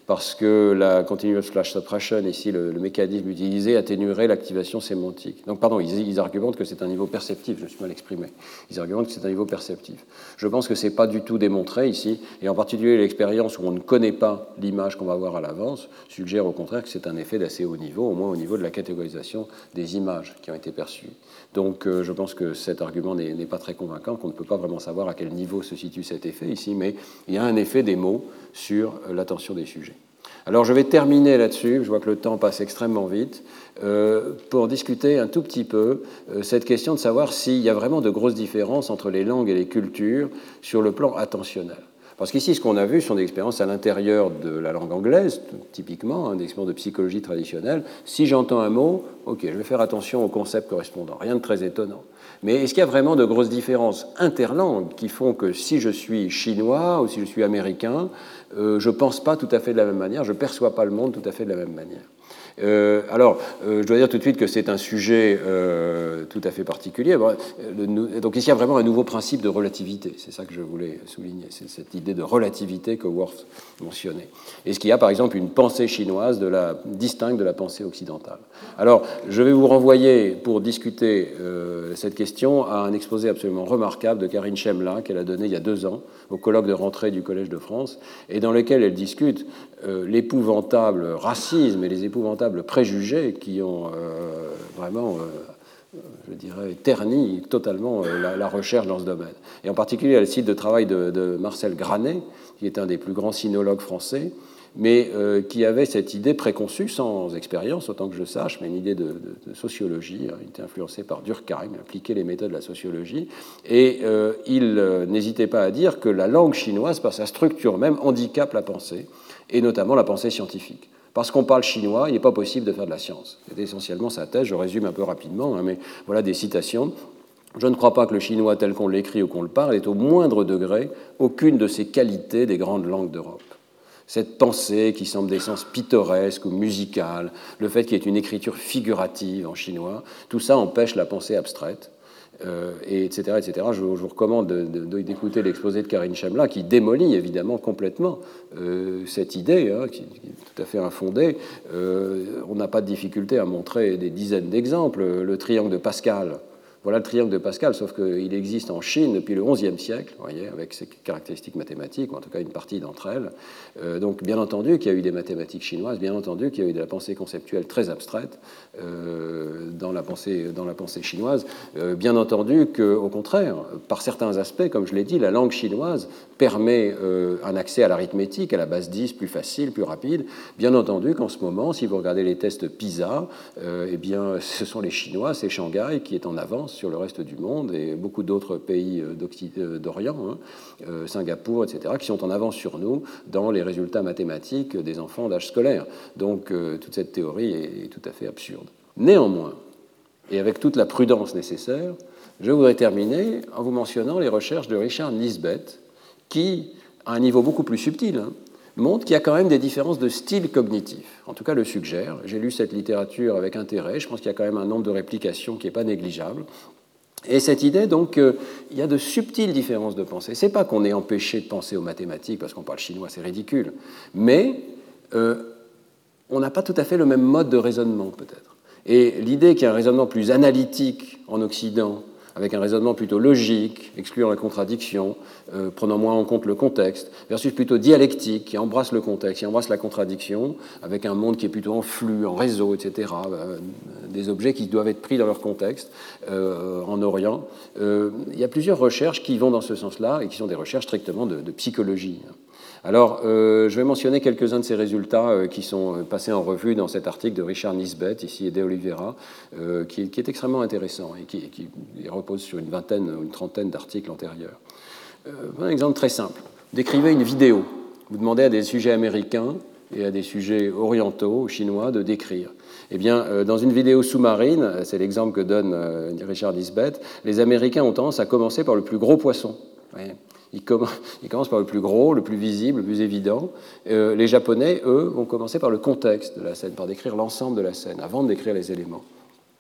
parce que la continuous flash suppression, ici le, le mécanisme utilisé, atténuerait l'activation sémantique. Donc pardon, ils, ils argumentent que c'est un niveau perceptif, je me suis mal exprimé. Ils argumentent que c'est un niveau perceptif. Je pense que ce n'est pas du tout démontré ici, et en particulier l'expérience où on ne connaît pas l'image qu'on va voir à l'avance suggère au contraire que c'est un effet d'assez haut niveau, au moins au niveau de la catégorisation des images qui ont été perçues. Donc euh, je pense que cet argument n'est, n'est pas très convaincant, qu'on ne peut pas vraiment savoir à quel niveau se situe cet effet ici, mais il y a un effet des mots sur euh, l'attention des sujets. Alors je vais terminer là-dessus, je vois que le temps passe extrêmement vite, euh, pour discuter un tout petit peu euh, cette question de savoir s'il y a vraiment de grosses différences entre les langues et les cultures sur le plan attentionnel. Parce qu'ici, ce qu'on a vu sont des expériences à l'intérieur de la langue anglaise, typiquement, hein, des expériences de psychologie traditionnelle. Si j'entends un mot, ok, je vais faire attention au concept correspondant, rien de très étonnant. Mais est-ce qu'il y a vraiment de grosses différences interlangues qui font que si je suis chinois ou si je suis américain, euh, je ne pense pas tout à fait de la même manière, je ne perçois pas le monde tout à fait de la même manière? Euh, alors, euh, je dois dire tout de suite que c'est un sujet euh, tout à fait particulier. Bon, le, donc ici, il y a vraiment un nouveau principe de relativité. C'est ça que je voulais souligner. C'est cette idée de relativité que Worf mentionnait. Est-ce qu'il y a, par exemple, une pensée chinoise de la, distincte de la pensée occidentale? Alors, je vais vous renvoyer, pour discuter euh, cette question, à un exposé absolument remarquable de Karine Chemla, qu'elle a donné il y a deux ans, au colloque de rentrée du Collège de France, et dans lequel elle discute euh, l'épouvantable racisme et les épouvantables préjugés qui ont euh, vraiment, euh, je dirais, terni totalement euh, la, la recherche dans ce domaine. Et en particulier, elle cite le travail de, de Marcel Granet, qui est un des plus grands sinologues français, mais euh, qui avait cette idée préconçue, sans expérience, autant que je sache, mais une idée de, de, de sociologie. Il était influencé par Durkheim, il appliquait les méthodes de la sociologie, et euh, il euh, n'hésitait pas à dire que la langue chinoise, par sa structure même, handicape la pensée, et notamment la pensée scientifique. Parce qu'on parle chinois, il n'est pas possible de faire de la science. C'est essentiellement sa thèse, je résume un peu rapidement, hein, mais voilà des citations. Je ne crois pas que le chinois tel qu'on l'écrit ou qu'on le parle est au moindre degré aucune de ces qualités des grandes langues d'Europe. Cette pensée qui semble d'essence pittoresque ou musicale, le fait qu'il y ait une écriture figurative en chinois, tout ça empêche la pensée abstraite. Euh, et etc., et cetera. Je, je vous recommande de, de, d'écouter l'exposé de Karine Chemla, qui démolit évidemment complètement euh, cette idée, hein, qui, qui est tout à fait infondée. Euh, on n'a pas de difficulté à montrer des dizaines d'exemples. Le triangle de Pascal. Voilà le triangle de Pascal, sauf qu'il existe en Chine depuis le onzième siècle, vous voyez, avec ses caractéristiques mathématiques, ou en tout cas une partie d'entre elles. Euh, donc, bien entendu qu'il y a eu des mathématiques chinoises, bien entendu qu'il y a eu de la pensée conceptuelle très abstraite euh, dans, la pensée, dans la pensée chinoise. Euh, bien entendu qu'au contraire, par certains aspects, comme je l'ai dit, la langue chinoise permet euh, un accès à l'arithmétique, à la base dix, plus facile, plus rapide. Bien entendu qu'en ce moment, si vous regardez les tests PISA, euh, eh bien, ce sont les Chinois, c'est Shanghai qui est en avance sur le reste du monde et beaucoup d'autres pays d'Orient, hein, euh, Singapour, et cetera, qui sont en avance sur nous dans les résultats mathématiques des enfants d'âge scolaire. Donc euh, toute cette théorie est, est tout à fait absurde. Néanmoins, et avec toute la prudence nécessaire, je voudrais terminer en vous mentionnant les recherches de Richard Nisbett, qui, à un niveau beaucoup plus subtil, hein, montre qu'il y a quand même des différences de style cognitif. En tout cas, le suggère. J'ai lu cette littérature avec intérêt. Je pense qu'il y a quand même un nombre de réplications qui n'est pas négligeable. Et cette idée, donc, euh, il y a de subtiles différences de pensée. Ce n'est pas qu'on est empêché de penser aux mathématiques parce qu'on parle chinois, c'est ridicule. Mais euh, on n'a pas tout à fait le même mode de raisonnement, peut-être. Et l'idée qu'il y a un raisonnement plus analytique en Occident, avec un raisonnement plutôt logique, excluant la contradiction, euh, prenant moins en compte le contexte, versus plutôt dialectique, qui embrasse le contexte, qui embrasse la contradiction, avec un monde qui est plutôt en flux, en réseau, et cetera, euh, des objets qui doivent être pris dans leur contexte, euh, en Orient. Euh, il y a plusieurs recherches qui vont dans ce sens-là, et qui sont des recherches strictement de, de psychologie. Alors, euh, je vais mentionner quelques-uns de ces résultats euh, qui sont passés en revue dans cet article de Richard Nisbett, ici, et de Oliveira, euh, qui, qui est extrêmement intéressant et qui, qui repose sur une vingtaine ou une trentaine d'articles antérieurs. Euh, un exemple très simple. Décrivez une vidéo. Vous demandez à des sujets américains et à des sujets orientaux, chinois, de décrire. Eh bien, euh, dans une vidéo sous-marine, c'est l'exemple que donne euh, Richard Nisbett, les Américains ont tendance à commencer par le plus gros poisson. Vous voyez ? Ils commencent par le plus gros, le plus visible, le plus évident. Euh, les Japonais, eux, vont commencer par le contexte de la scène, par décrire l'ensemble de la scène, avant de décrire les éléments.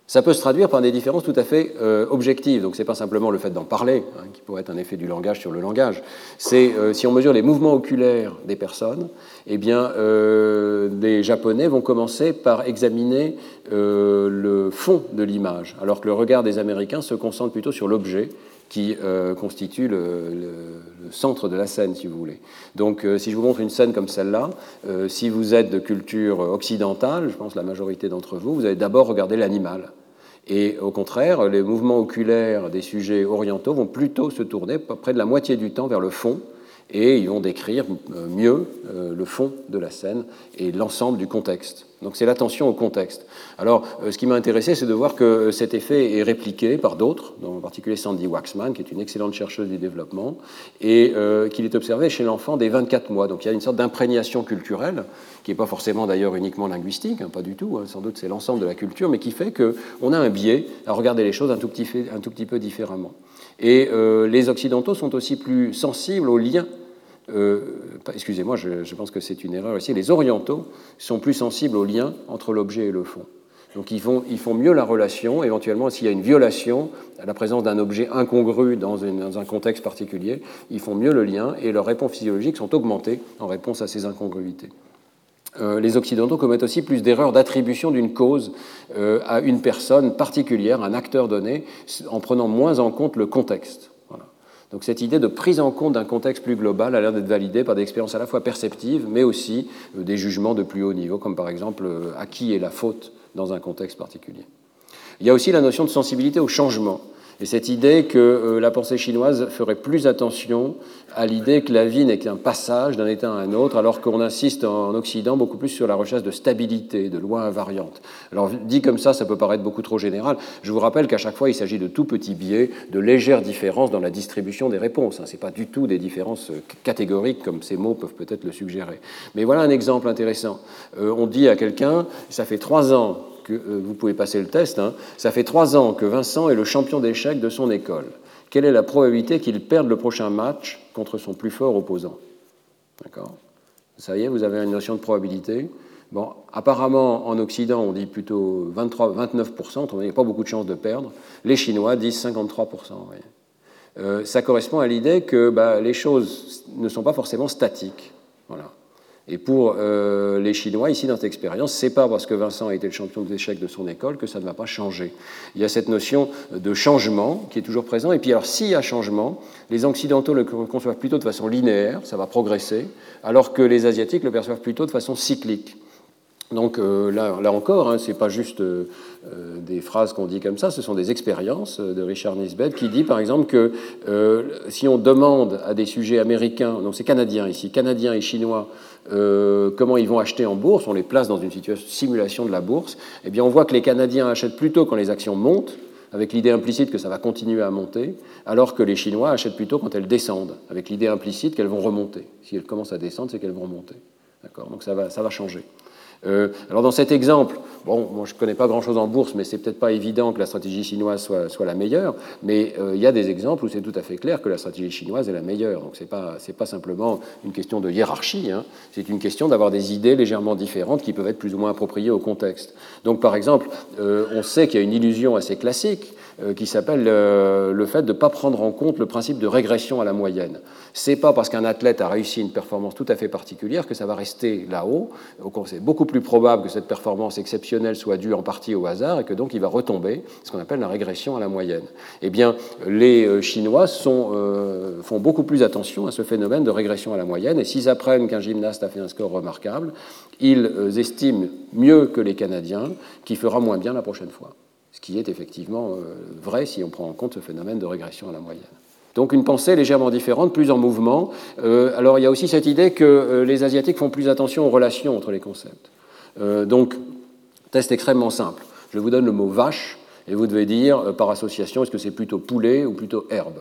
Ça peut se traduire par des différences tout à fait euh, objectives. Donc, ce n'est pas simplement le fait d'en parler, hein, qui pourrait être un effet du langage sur le langage. C'est euh, si on mesure les mouvements oculaires des personnes, eh bien, euh, les Japonais vont commencer par examiner euh, le fond de l'image, alors que le regard des Américains se concentre plutôt sur l'objet qui euh, constitue le, le, le centre de la scène, si vous voulez. Donc, euh, si je vous montre une scène comme celle-là, euh, si vous êtes de culture occidentale, je pense la majorité d'entre vous, vous allez d'abord regarder l'animal. Et au contraire, les mouvements oculaires des sujets orientaux vont plutôt se tourner près de la moitié du temps vers le fond, et ils vont décrire mieux le fond de la scène et l'ensemble du contexte. Donc c'est l'attention au contexte. Alors, ce qui m'a intéressé, c'est de voir que cet effet est répliqué par d'autres, en particulier Sandy Waxman, qui est une excellente chercheuse du développement, et euh, qu'il est observé chez l'enfant dès vingt-quatre mois. Donc il y a une sorte d'imprégnation culturelle, qui n'est pas forcément d'ailleurs uniquement linguistique, hein, pas du tout, hein, sans doute c'est l'ensemble de la culture, mais qui fait qu'on a un biais à regarder les choses un tout petit, fait, un tout petit peu différemment. Et euh, les Occidentaux sont aussi plus sensibles aux liens. Euh, excusez-moi, je, je pense que c'est une erreur ici. Les Orientaux sont plus sensibles aux liens entre l'objet et le fond. Donc ils font, ils font mieux la relation. Éventuellement, s'il y a une violation, à la présence d'un objet incongru dans, une, dans un contexte particulier, ils font mieux le lien et leurs réponses physiologiques sont augmentées en réponse à ces incongruités. Euh, les Occidentaux commettent aussi plus d'erreurs d'attribution d'une cause euh, à une personne particulière, un acteur donné, en prenant moins en compte le contexte. Voilà. Donc cette idée de prise en compte d'un contexte plus global a l'air d'être validée par des expériences à la fois perceptives, mais aussi euh, des jugements de plus haut niveau, comme par exemple euh, à qui est la faute dans un contexte particulier. Il y a aussi la notion de sensibilité au changement. Et cette idée que euh, la pensée chinoise ferait plus attention à l'idée que la vie n'est qu'un passage d'un état à un autre, alors qu'on insiste en Occident beaucoup plus sur la recherche de stabilité, de lois invariantes. Alors dit comme ça, ça peut paraître beaucoup trop général. Je vous rappelle qu'à chaque fois, il s'agit de tout petits biais, de légères différences dans la distribution des réponses. Ce n'est pas du tout des différences catégoriques, comme ces mots peuvent peut-être le suggérer. Mais voilà un exemple intéressant. Euh, on dit à quelqu'un, ça fait trois ans que euh, vous pouvez passer le test, hein, ça fait trois ans que Vincent est le champion d'échecs de son école. Quelle est la probabilité qu'il perde le prochain match contre son plus fort opposant? D'accord? Ça y est, vous avez une notion de probabilité. Bon, apparemment, en Occident, on dit plutôt vingt-trois, vingt-neuf pour cent, il n'y a pas beaucoup de chances de perdre. Les Chinois disent cinquante-trois pour cent. Oui. Euh, ça correspond à l'idée que bah, les choses ne sont pas forcément statiques. Voilà. Et pour euh, les Chinois, ici, dans cette expérience, ce n'est pas parce que Vincent a été le champion d'échecs de son école que ça ne va pas changer. Il y a cette notion de changement qui est toujours présente. Et puis, alors, s'il y a changement, les Occidentaux le conçoivent plutôt de façon linéaire, ça va progresser, alors que les Asiatiques le perçoivent plutôt de façon cyclique. Donc euh, là, là encore, hein, ce n'est pas juste euh, des phrases qu'on dit comme ça, ce sont des expériences de Richard Nisbett qui dit par exemple que euh, si on demande à des sujets américains, donc c'est canadiens ici, canadiens et chinois, euh, comment ils vont acheter en bourse, on les place dans une situation de simulation de la bourse, eh bien on voit que les Canadiens achètent plutôt quand les actions montent, avec l'idée implicite que ça va continuer à monter, alors que les Chinois achètent plutôt quand elles descendent, avec l'idée implicite qu'elles vont remonter. Si elles commencent à descendre, c'est qu'elles vont remonter. D'accord ? Donc ça va, ça va changer. Euh, alors dans cet exemple, bon, moi je ne connais pas grand-chose en bourse, mais c'est peut-être pas évident que la stratégie chinoise soit, soit la meilleure, mais euh, il y a des exemples où c'est tout à fait clair que la stratégie chinoise est la meilleure. Donc c'est pas, c'est pas simplement une question de hiérarchie, hein, c'est une question d'avoir des idées légèrement différentes qui peuvent être plus ou moins appropriées au contexte. Donc par exemple, euh, on sait qu'il y a une illusion assez classique euh, qui s'appelle euh, le fait de ne pas prendre en compte le principe de régression à la moyenne. C'est pas parce qu'un athlète a réussi une performance tout à fait particulière que ça va rester là-haut. C'est beaucoup plus probable que cette performance exceptionnelle soit due en partie au hasard et que donc il va retomber, ce qu'on appelle la régression à la moyenne. Eh bien, les Chinois sont, euh, font beaucoup plus attention à ce phénomène de régression à la moyenne, et s'ils apprennent qu'un gymnaste a fait un score remarquable, ils euh, estiment mieux que les Canadiens qu'il fera moins bien la prochaine fois. Ce qui est effectivement euh, vrai si on prend en compte ce phénomène de régression à la moyenne. Donc une pensée légèrement différente, plus en mouvement. Euh, alors il y a aussi cette idée que euh, les Asiatiques font plus attention aux relations entre les concepts. Euh, donc, test extrêmement simple. Je vous donne le mot vache et vous devez dire euh, par association, est-ce que c'est plutôt poulet ou plutôt herbe?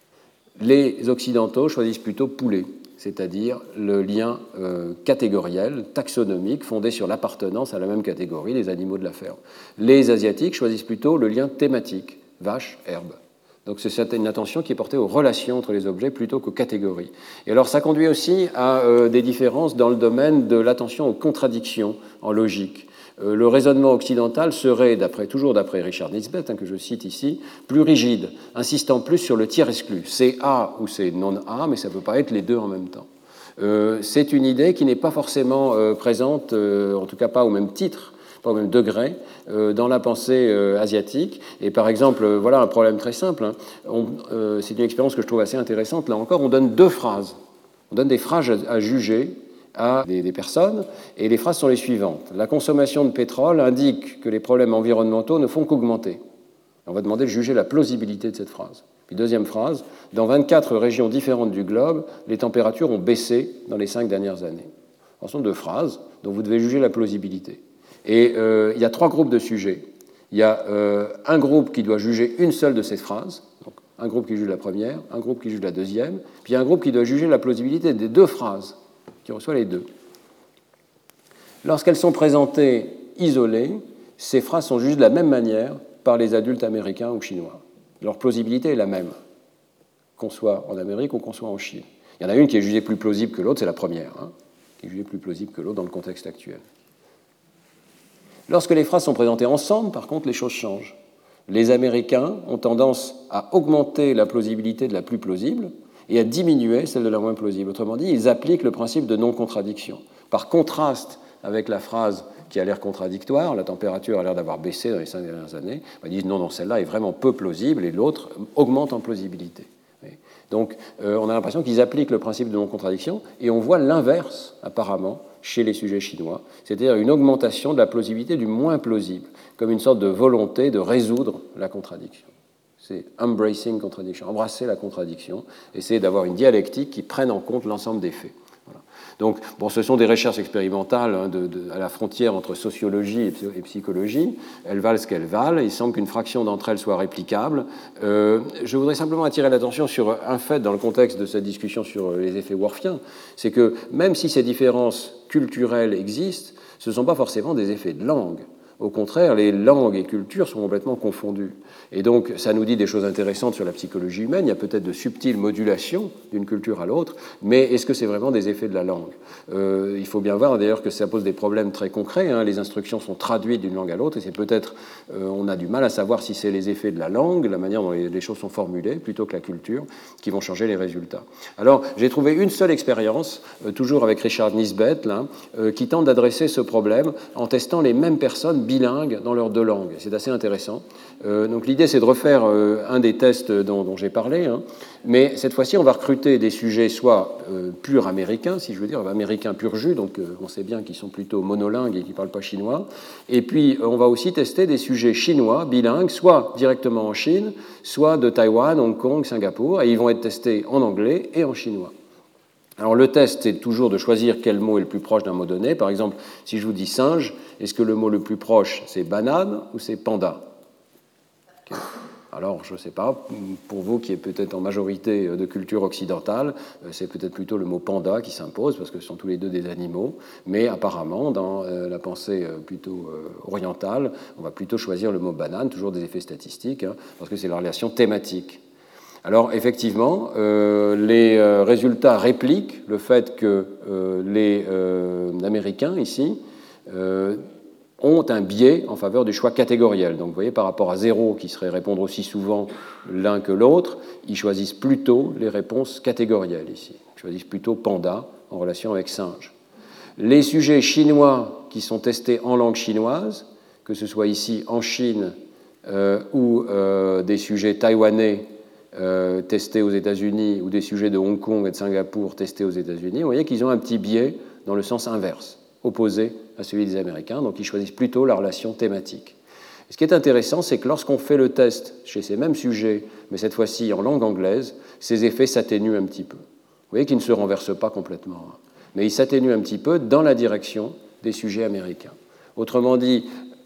Les Occidentaux choisissent plutôt poulet, c'est-à-dire le lien euh, catégoriel, taxonomique, fondé sur l'appartenance à la même catégorie, les animaux de la ferme. Les Asiatiques choisissent plutôt le lien thématique, vache, herbe. Donc c'est une attention qui est portée aux relations entre les objets plutôt qu'aux catégories. Et alors ça conduit aussi à euh, des différences dans le domaine de l'attention aux contradictions en logique. euh, le raisonnement occidental serait, d'après, toujours d'après Richard Nisbett, hein, que je cite ici, plus rigide, insistant plus sur le tiers exclu. C'est A ou c'est non A, mais ça ne peut pas être les deux en même temps. Euh, c'est une idée qui n'est pas forcément euh, présente, euh, en tout cas pas au même titre, pas au même degré, euh, dans la pensée euh, asiatique. Et par exemple, euh, voilà un problème très simple. Hein. On, euh, c'est une expérience que je trouve assez intéressante. Là encore, on donne deux phrases. On donne des phrases à, à juger à des, des personnes, et les phrases sont les suivantes. La consommation de pétrole indique que les problèmes environnementaux ne font qu'augmenter. On va demander de juger la plausibilité de cette phrase. Puis deuxième phrase, dans vingt-quatre régions différentes du globe, les températures ont baissé dans les cinq dernières années. Ce sont deux phrases dont vous devez juger la plausibilité. Et euh, il y a trois groupes de sujets. Il y a euh, un groupe qui doit juger une seule de ces phrases, donc un groupe qui juge la première, un groupe qui juge la deuxième, puis il y a un groupe qui doit juger la plausibilité des deux phrases, qui reçoit les deux. Lorsqu'elles sont présentées isolées, ces phrases sont jugées de la même manière par les adultes américains ou chinois. Leur plausibilité est la même, qu'on soit en Amérique ou qu'on soit en Chine. Il y en a une qui est jugée plus plausible que l'autre, c'est la première, hein, qui est jugée plus plausible que l'autre dans le contexte actuel. Lorsque les phrases sont présentées ensemble, par contre, les choses changent. Les Américains ont tendance à augmenter la plausibilité de la plus plausible et à diminuer celle de la moins plausible. Autrement dit, ils appliquent le principe de non-contradiction. Par contraste avec la phrase qui a l'air contradictoire, la température a l'air d'avoir baissé dans les cinq dernières années, ils disent non, non, celle-là est vraiment peu plausible et l'autre augmente en plausibilité. Donc, euh, on a l'impression qu'ils appliquent le principe de non-contradiction et on voit l'inverse, apparemment, chez les sujets chinois, c'est-à-dire une augmentation de la plausibilité du moins plausible, comme une sorte de volonté de résoudre la contradiction. C'est embracing contradiction, embrasser la contradiction, essayer d'avoir une dialectique qui prenne en compte l'ensemble des faits. Voilà. Donc, bon, ce sont des recherches expérimentales hein, de, de, à la frontière entre sociologie et, et psychologie. Elles valent ce qu'elles valent. Il semble qu'une fraction d'entre elles soit réplicable. Euh, je voudrais simplement attirer l'attention sur un fait dans le contexte de cette discussion sur les effets worfiens, c'est que même si ces différences culturelles existent, ce ne sont pas forcément des effets de langue. Au contraire, les langues et cultures sont complètement confondues. Et donc, ça nous dit des choses intéressantes sur la psychologie humaine. Il y a peut-être de subtiles modulations d'une culture à l'autre, mais est-ce que c'est vraiment des effets de la langue ? euh, Il faut bien voir d'ailleurs que ça pose des problèmes très concrets. Hein. Les instructions sont traduites d'une langue à l'autre, et c'est peut-être, euh, on a du mal à savoir si c'est les effets de la langue, la manière dont les, les choses sont formulées, plutôt que la culture, qui vont changer les résultats. Alors, j'ai trouvé une seule expérience, euh, toujours avec Richard Nisbett, là, euh, qui tente d'adresser ce problème en testant les mêmes personnes bilingues dans leurs deux langues. C'est assez intéressant. Euh, donc l'idée, c'est de refaire euh, un des tests dont, dont j'ai parlé, hein, mais cette fois-ci, on va recruter des sujets soit euh, purs américains, si je veux dire, américains pur jus, donc euh, on sait bien qu'ils sont plutôt monolingues et qu'ils ne parlent pas chinois, et puis euh, on va aussi tester des sujets chinois bilingues, soit directement en Chine, soit de Taïwan, Hong Kong, Singapour, et ils vont être testés en anglais et en chinois. Alors le test, c'est toujours de choisir quel mot est le plus proche d'un mot donné. Par exemple, si je vous dis singe, est-ce que le mot le plus proche, c'est banane ou c'est panda ? Okay. Alors, je ne sais pas, pour vous qui êtes peut-être en majorité de culture occidentale, c'est peut-être plutôt le mot panda qui s'impose, parce que ce sont tous les deux des animaux, mais apparemment, dans la pensée plutôt orientale, on va plutôt choisir le mot banane, toujours des effets statistiques, hein, parce que c'est la relation thématique. Alors, effectivement, euh, les euh, résultats répliquent le fait que euh, les euh, Américains, ici, euh, ont un biais en faveur du choix catégoriel. Donc, vous voyez, par rapport à zéro, qui serait répondre aussi souvent l'un que l'autre, ils choisissent plutôt les réponses catégorielles, ici. Ils choisissent plutôt panda en relation avec singe. Les sujets chinois qui sont testés en langue chinoise, que ce soit ici en Chine euh, ou euh, des sujets taïwanais, Euh, testés aux États-Unis ou des sujets de Hong Kong et de Singapour testés aux États-Unis, vous voyez qu'ils ont un petit biais dans le sens inverse, opposé à celui des Américains, donc ils choisissent plutôt la relation thématique. Et ce qui est intéressant, c'est que lorsqu'on fait le test chez ces mêmes sujets, mais cette fois-ci en langue anglaise, ces effets s'atténuent un petit peu. Vous voyez qu'ils ne se renversent pas complètement, hein, mais ils s'atténuent un petit peu dans la direction des sujets américains. Autrement dit,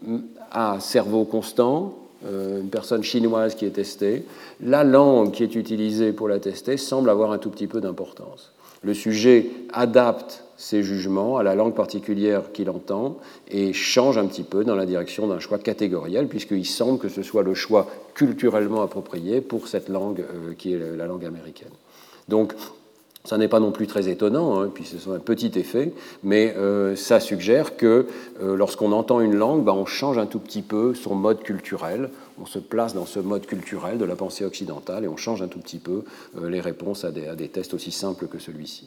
à cerveau constant, une personne chinoise qui est testée, la langue qui est utilisée pour la tester semble avoir un tout petit peu d'importance. Le sujet adapte ses jugements à la langue particulière qu'il entend et change un petit peu dans la direction d'un choix catégoriel, puisqu'il semble que ce soit le choix culturellement approprié pour cette langue euh, qui est la langue américaine. Donc, Ça n'est pas non plus très étonnant, hein, puis ce sont un petit effet, mais euh, ça suggère que euh, lorsqu'on entend une langue, ben, on change un tout petit peu son mode culturel, on se place dans ce mode culturel de la pensée occidentale et on change un tout petit peu euh, les réponses à des, à des tests aussi simples que celui-ci.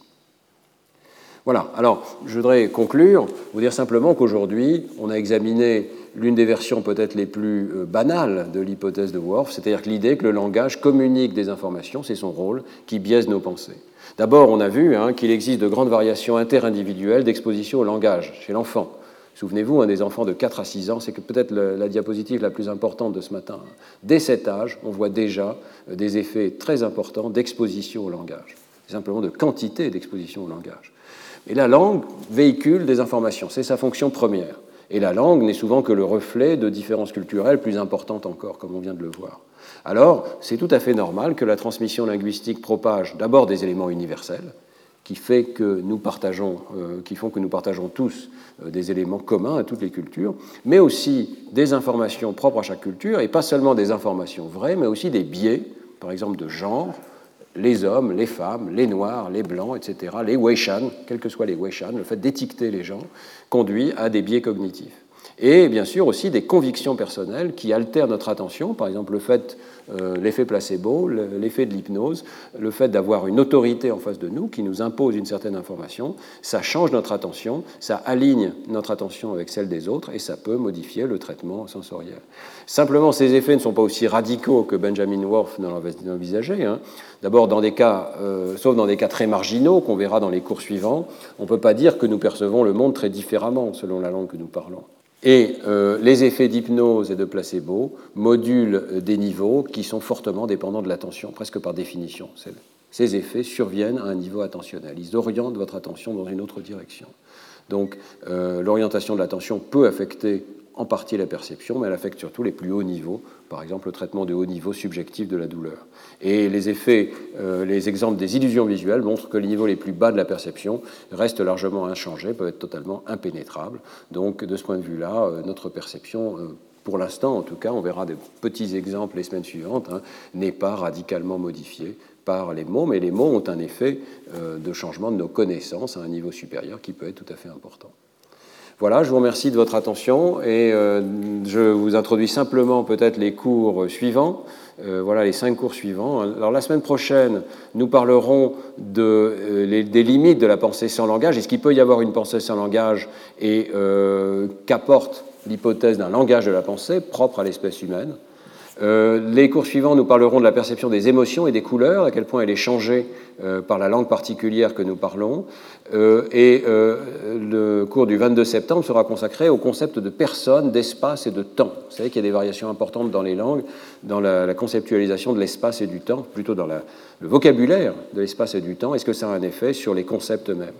Voilà, alors je voudrais conclure, vous dire simplement qu'aujourd'hui, on a examiné l'une des versions peut-être les plus banales de l'hypothèse de Worf, c'est-à-dire que l'idée que le langage communique des informations, c'est son rôle, qui biaise nos pensées. D'abord, on a vu hein, qu'il existe de grandes variations interindividuelles d'exposition au langage chez l'enfant. Souvenez-vous, un des enfants de quatre à six ans, c'est que peut-être la diapositive la plus importante de ce matin. Dès cet âge, on voit déjà des effets très importants d'exposition au langage, simplement de quantité d'exposition au langage. Et la langue véhicule des informations, c'est sa fonction première. Et la langue n'est souvent que le reflet de différences culturelles plus importantes encore, comme on vient de le voir. Alors, c'est tout à fait normal que la transmission linguistique propage d'abord des éléments universels, qui, fait que nous partageons, euh, qui font que nous partageons tous euh, des éléments communs à toutes les cultures, mais aussi des informations propres à chaque culture, et pas seulement des informations vraies, mais aussi des biais, par exemple de genre, les hommes, les femmes, les noirs, les blancs, et cetera, les Weishan, quels que soient les Weishan, le fait d'étiqueter les gens conduit à des biais cognitifs. Et bien sûr aussi des convictions personnelles qui altèrent notre attention, par exemple le fait, euh, l'effet placebo, l'effet de l'hypnose, le fait d'avoir une autorité en face de nous qui nous impose une certaine information, ça change notre attention, ça aligne notre attention avec celle des autres et ça peut modifier le traitement sensoriel. Simplement, ces effets ne sont pas aussi radicaux que Benjamin Worf ne l'envisageait. Hein. D'abord, dans des cas, euh, sauf dans des cas très marginaux qu'on verra dans les cours suivants, on ne peut pas dire que nous percevons le monde très différemment selon la langue que nous parlons. Et euh, les effets d'hypnose et de placebo modulent des niveaux qui sont fortement dépendants de l'attention, presque par définition. Ces effets surviennent à un niveau attentionnel. Ils orientent votre attention dans une autre direction. Donc, euh, l'orientation de l'attention peut affecter en partie la perception, mais elle affecte surtout les plus hauts niveaux, par exemple le traitement de haut niveau subjectif de la douleur. Et les effets, euh, les exemples des illusions visuelles montrent que les niveaux les plus bas de la perception restent largement inchangés, peuvent être totalement impénétrables. Donc, de ce point de vue-là, euh, notre perception, euh, pour l'instant en tout cas, on verra des petits exemples les semaines suivantes, hein, n'est pas radicalement modifiée par les mots, mais les mots ont un effet euh, de changement de nos connaissances à un niveau supérieur qui peut être tout à fait important. Voilà, je vous remercie de votre attention et euh, je vous introduis simplement peut-être les cours suivants. Euh, voilà les cinq cours suivants. Alors la semaine prochaine, nous parlerons de, euh, les, des limites de la pensée sans langage. Est-ce qu'il peut y avoir une pensée sans langage et euh, qu'apporte l'hypothèse d'un langage de la pensée propre à l'espèce humaine? Euh, les cours suivants, nous parlerons de la perception des émotions et des couleurs, à quel point elle est changée euh, par la langue particulière que nous parlons. Euh, et euh, le cours du vingt-deux septembre sera consacré au concept de personne, d'espace et de temps. Vous savez qu'il y a des variations importantes dans les langues, dans la, la conceptualisation de l'espace et du temps, plutôt dans la, le vocabulaire de l'espace et du temps. Est-ce que ça a un effet sur les concepts eux-mêmes?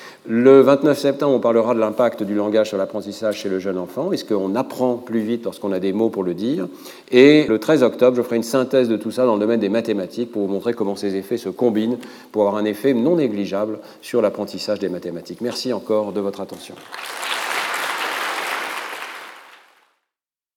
Le vingt-neuf septembre, on parlera de l'impact du langage sur l'apprentissage chez le jeune enfant. Est-ce qu'on apprend plus vite lorsqu'on a des mots pour le dire? Et le treize octobre, je ferai une synthèse de tout ça dans le domaine des mathématiques pour vous montrer comment ces effets se combinent pour avoir un effet non négligeable sur l'apprentissage des mathématiques. Merci encore de votre attention.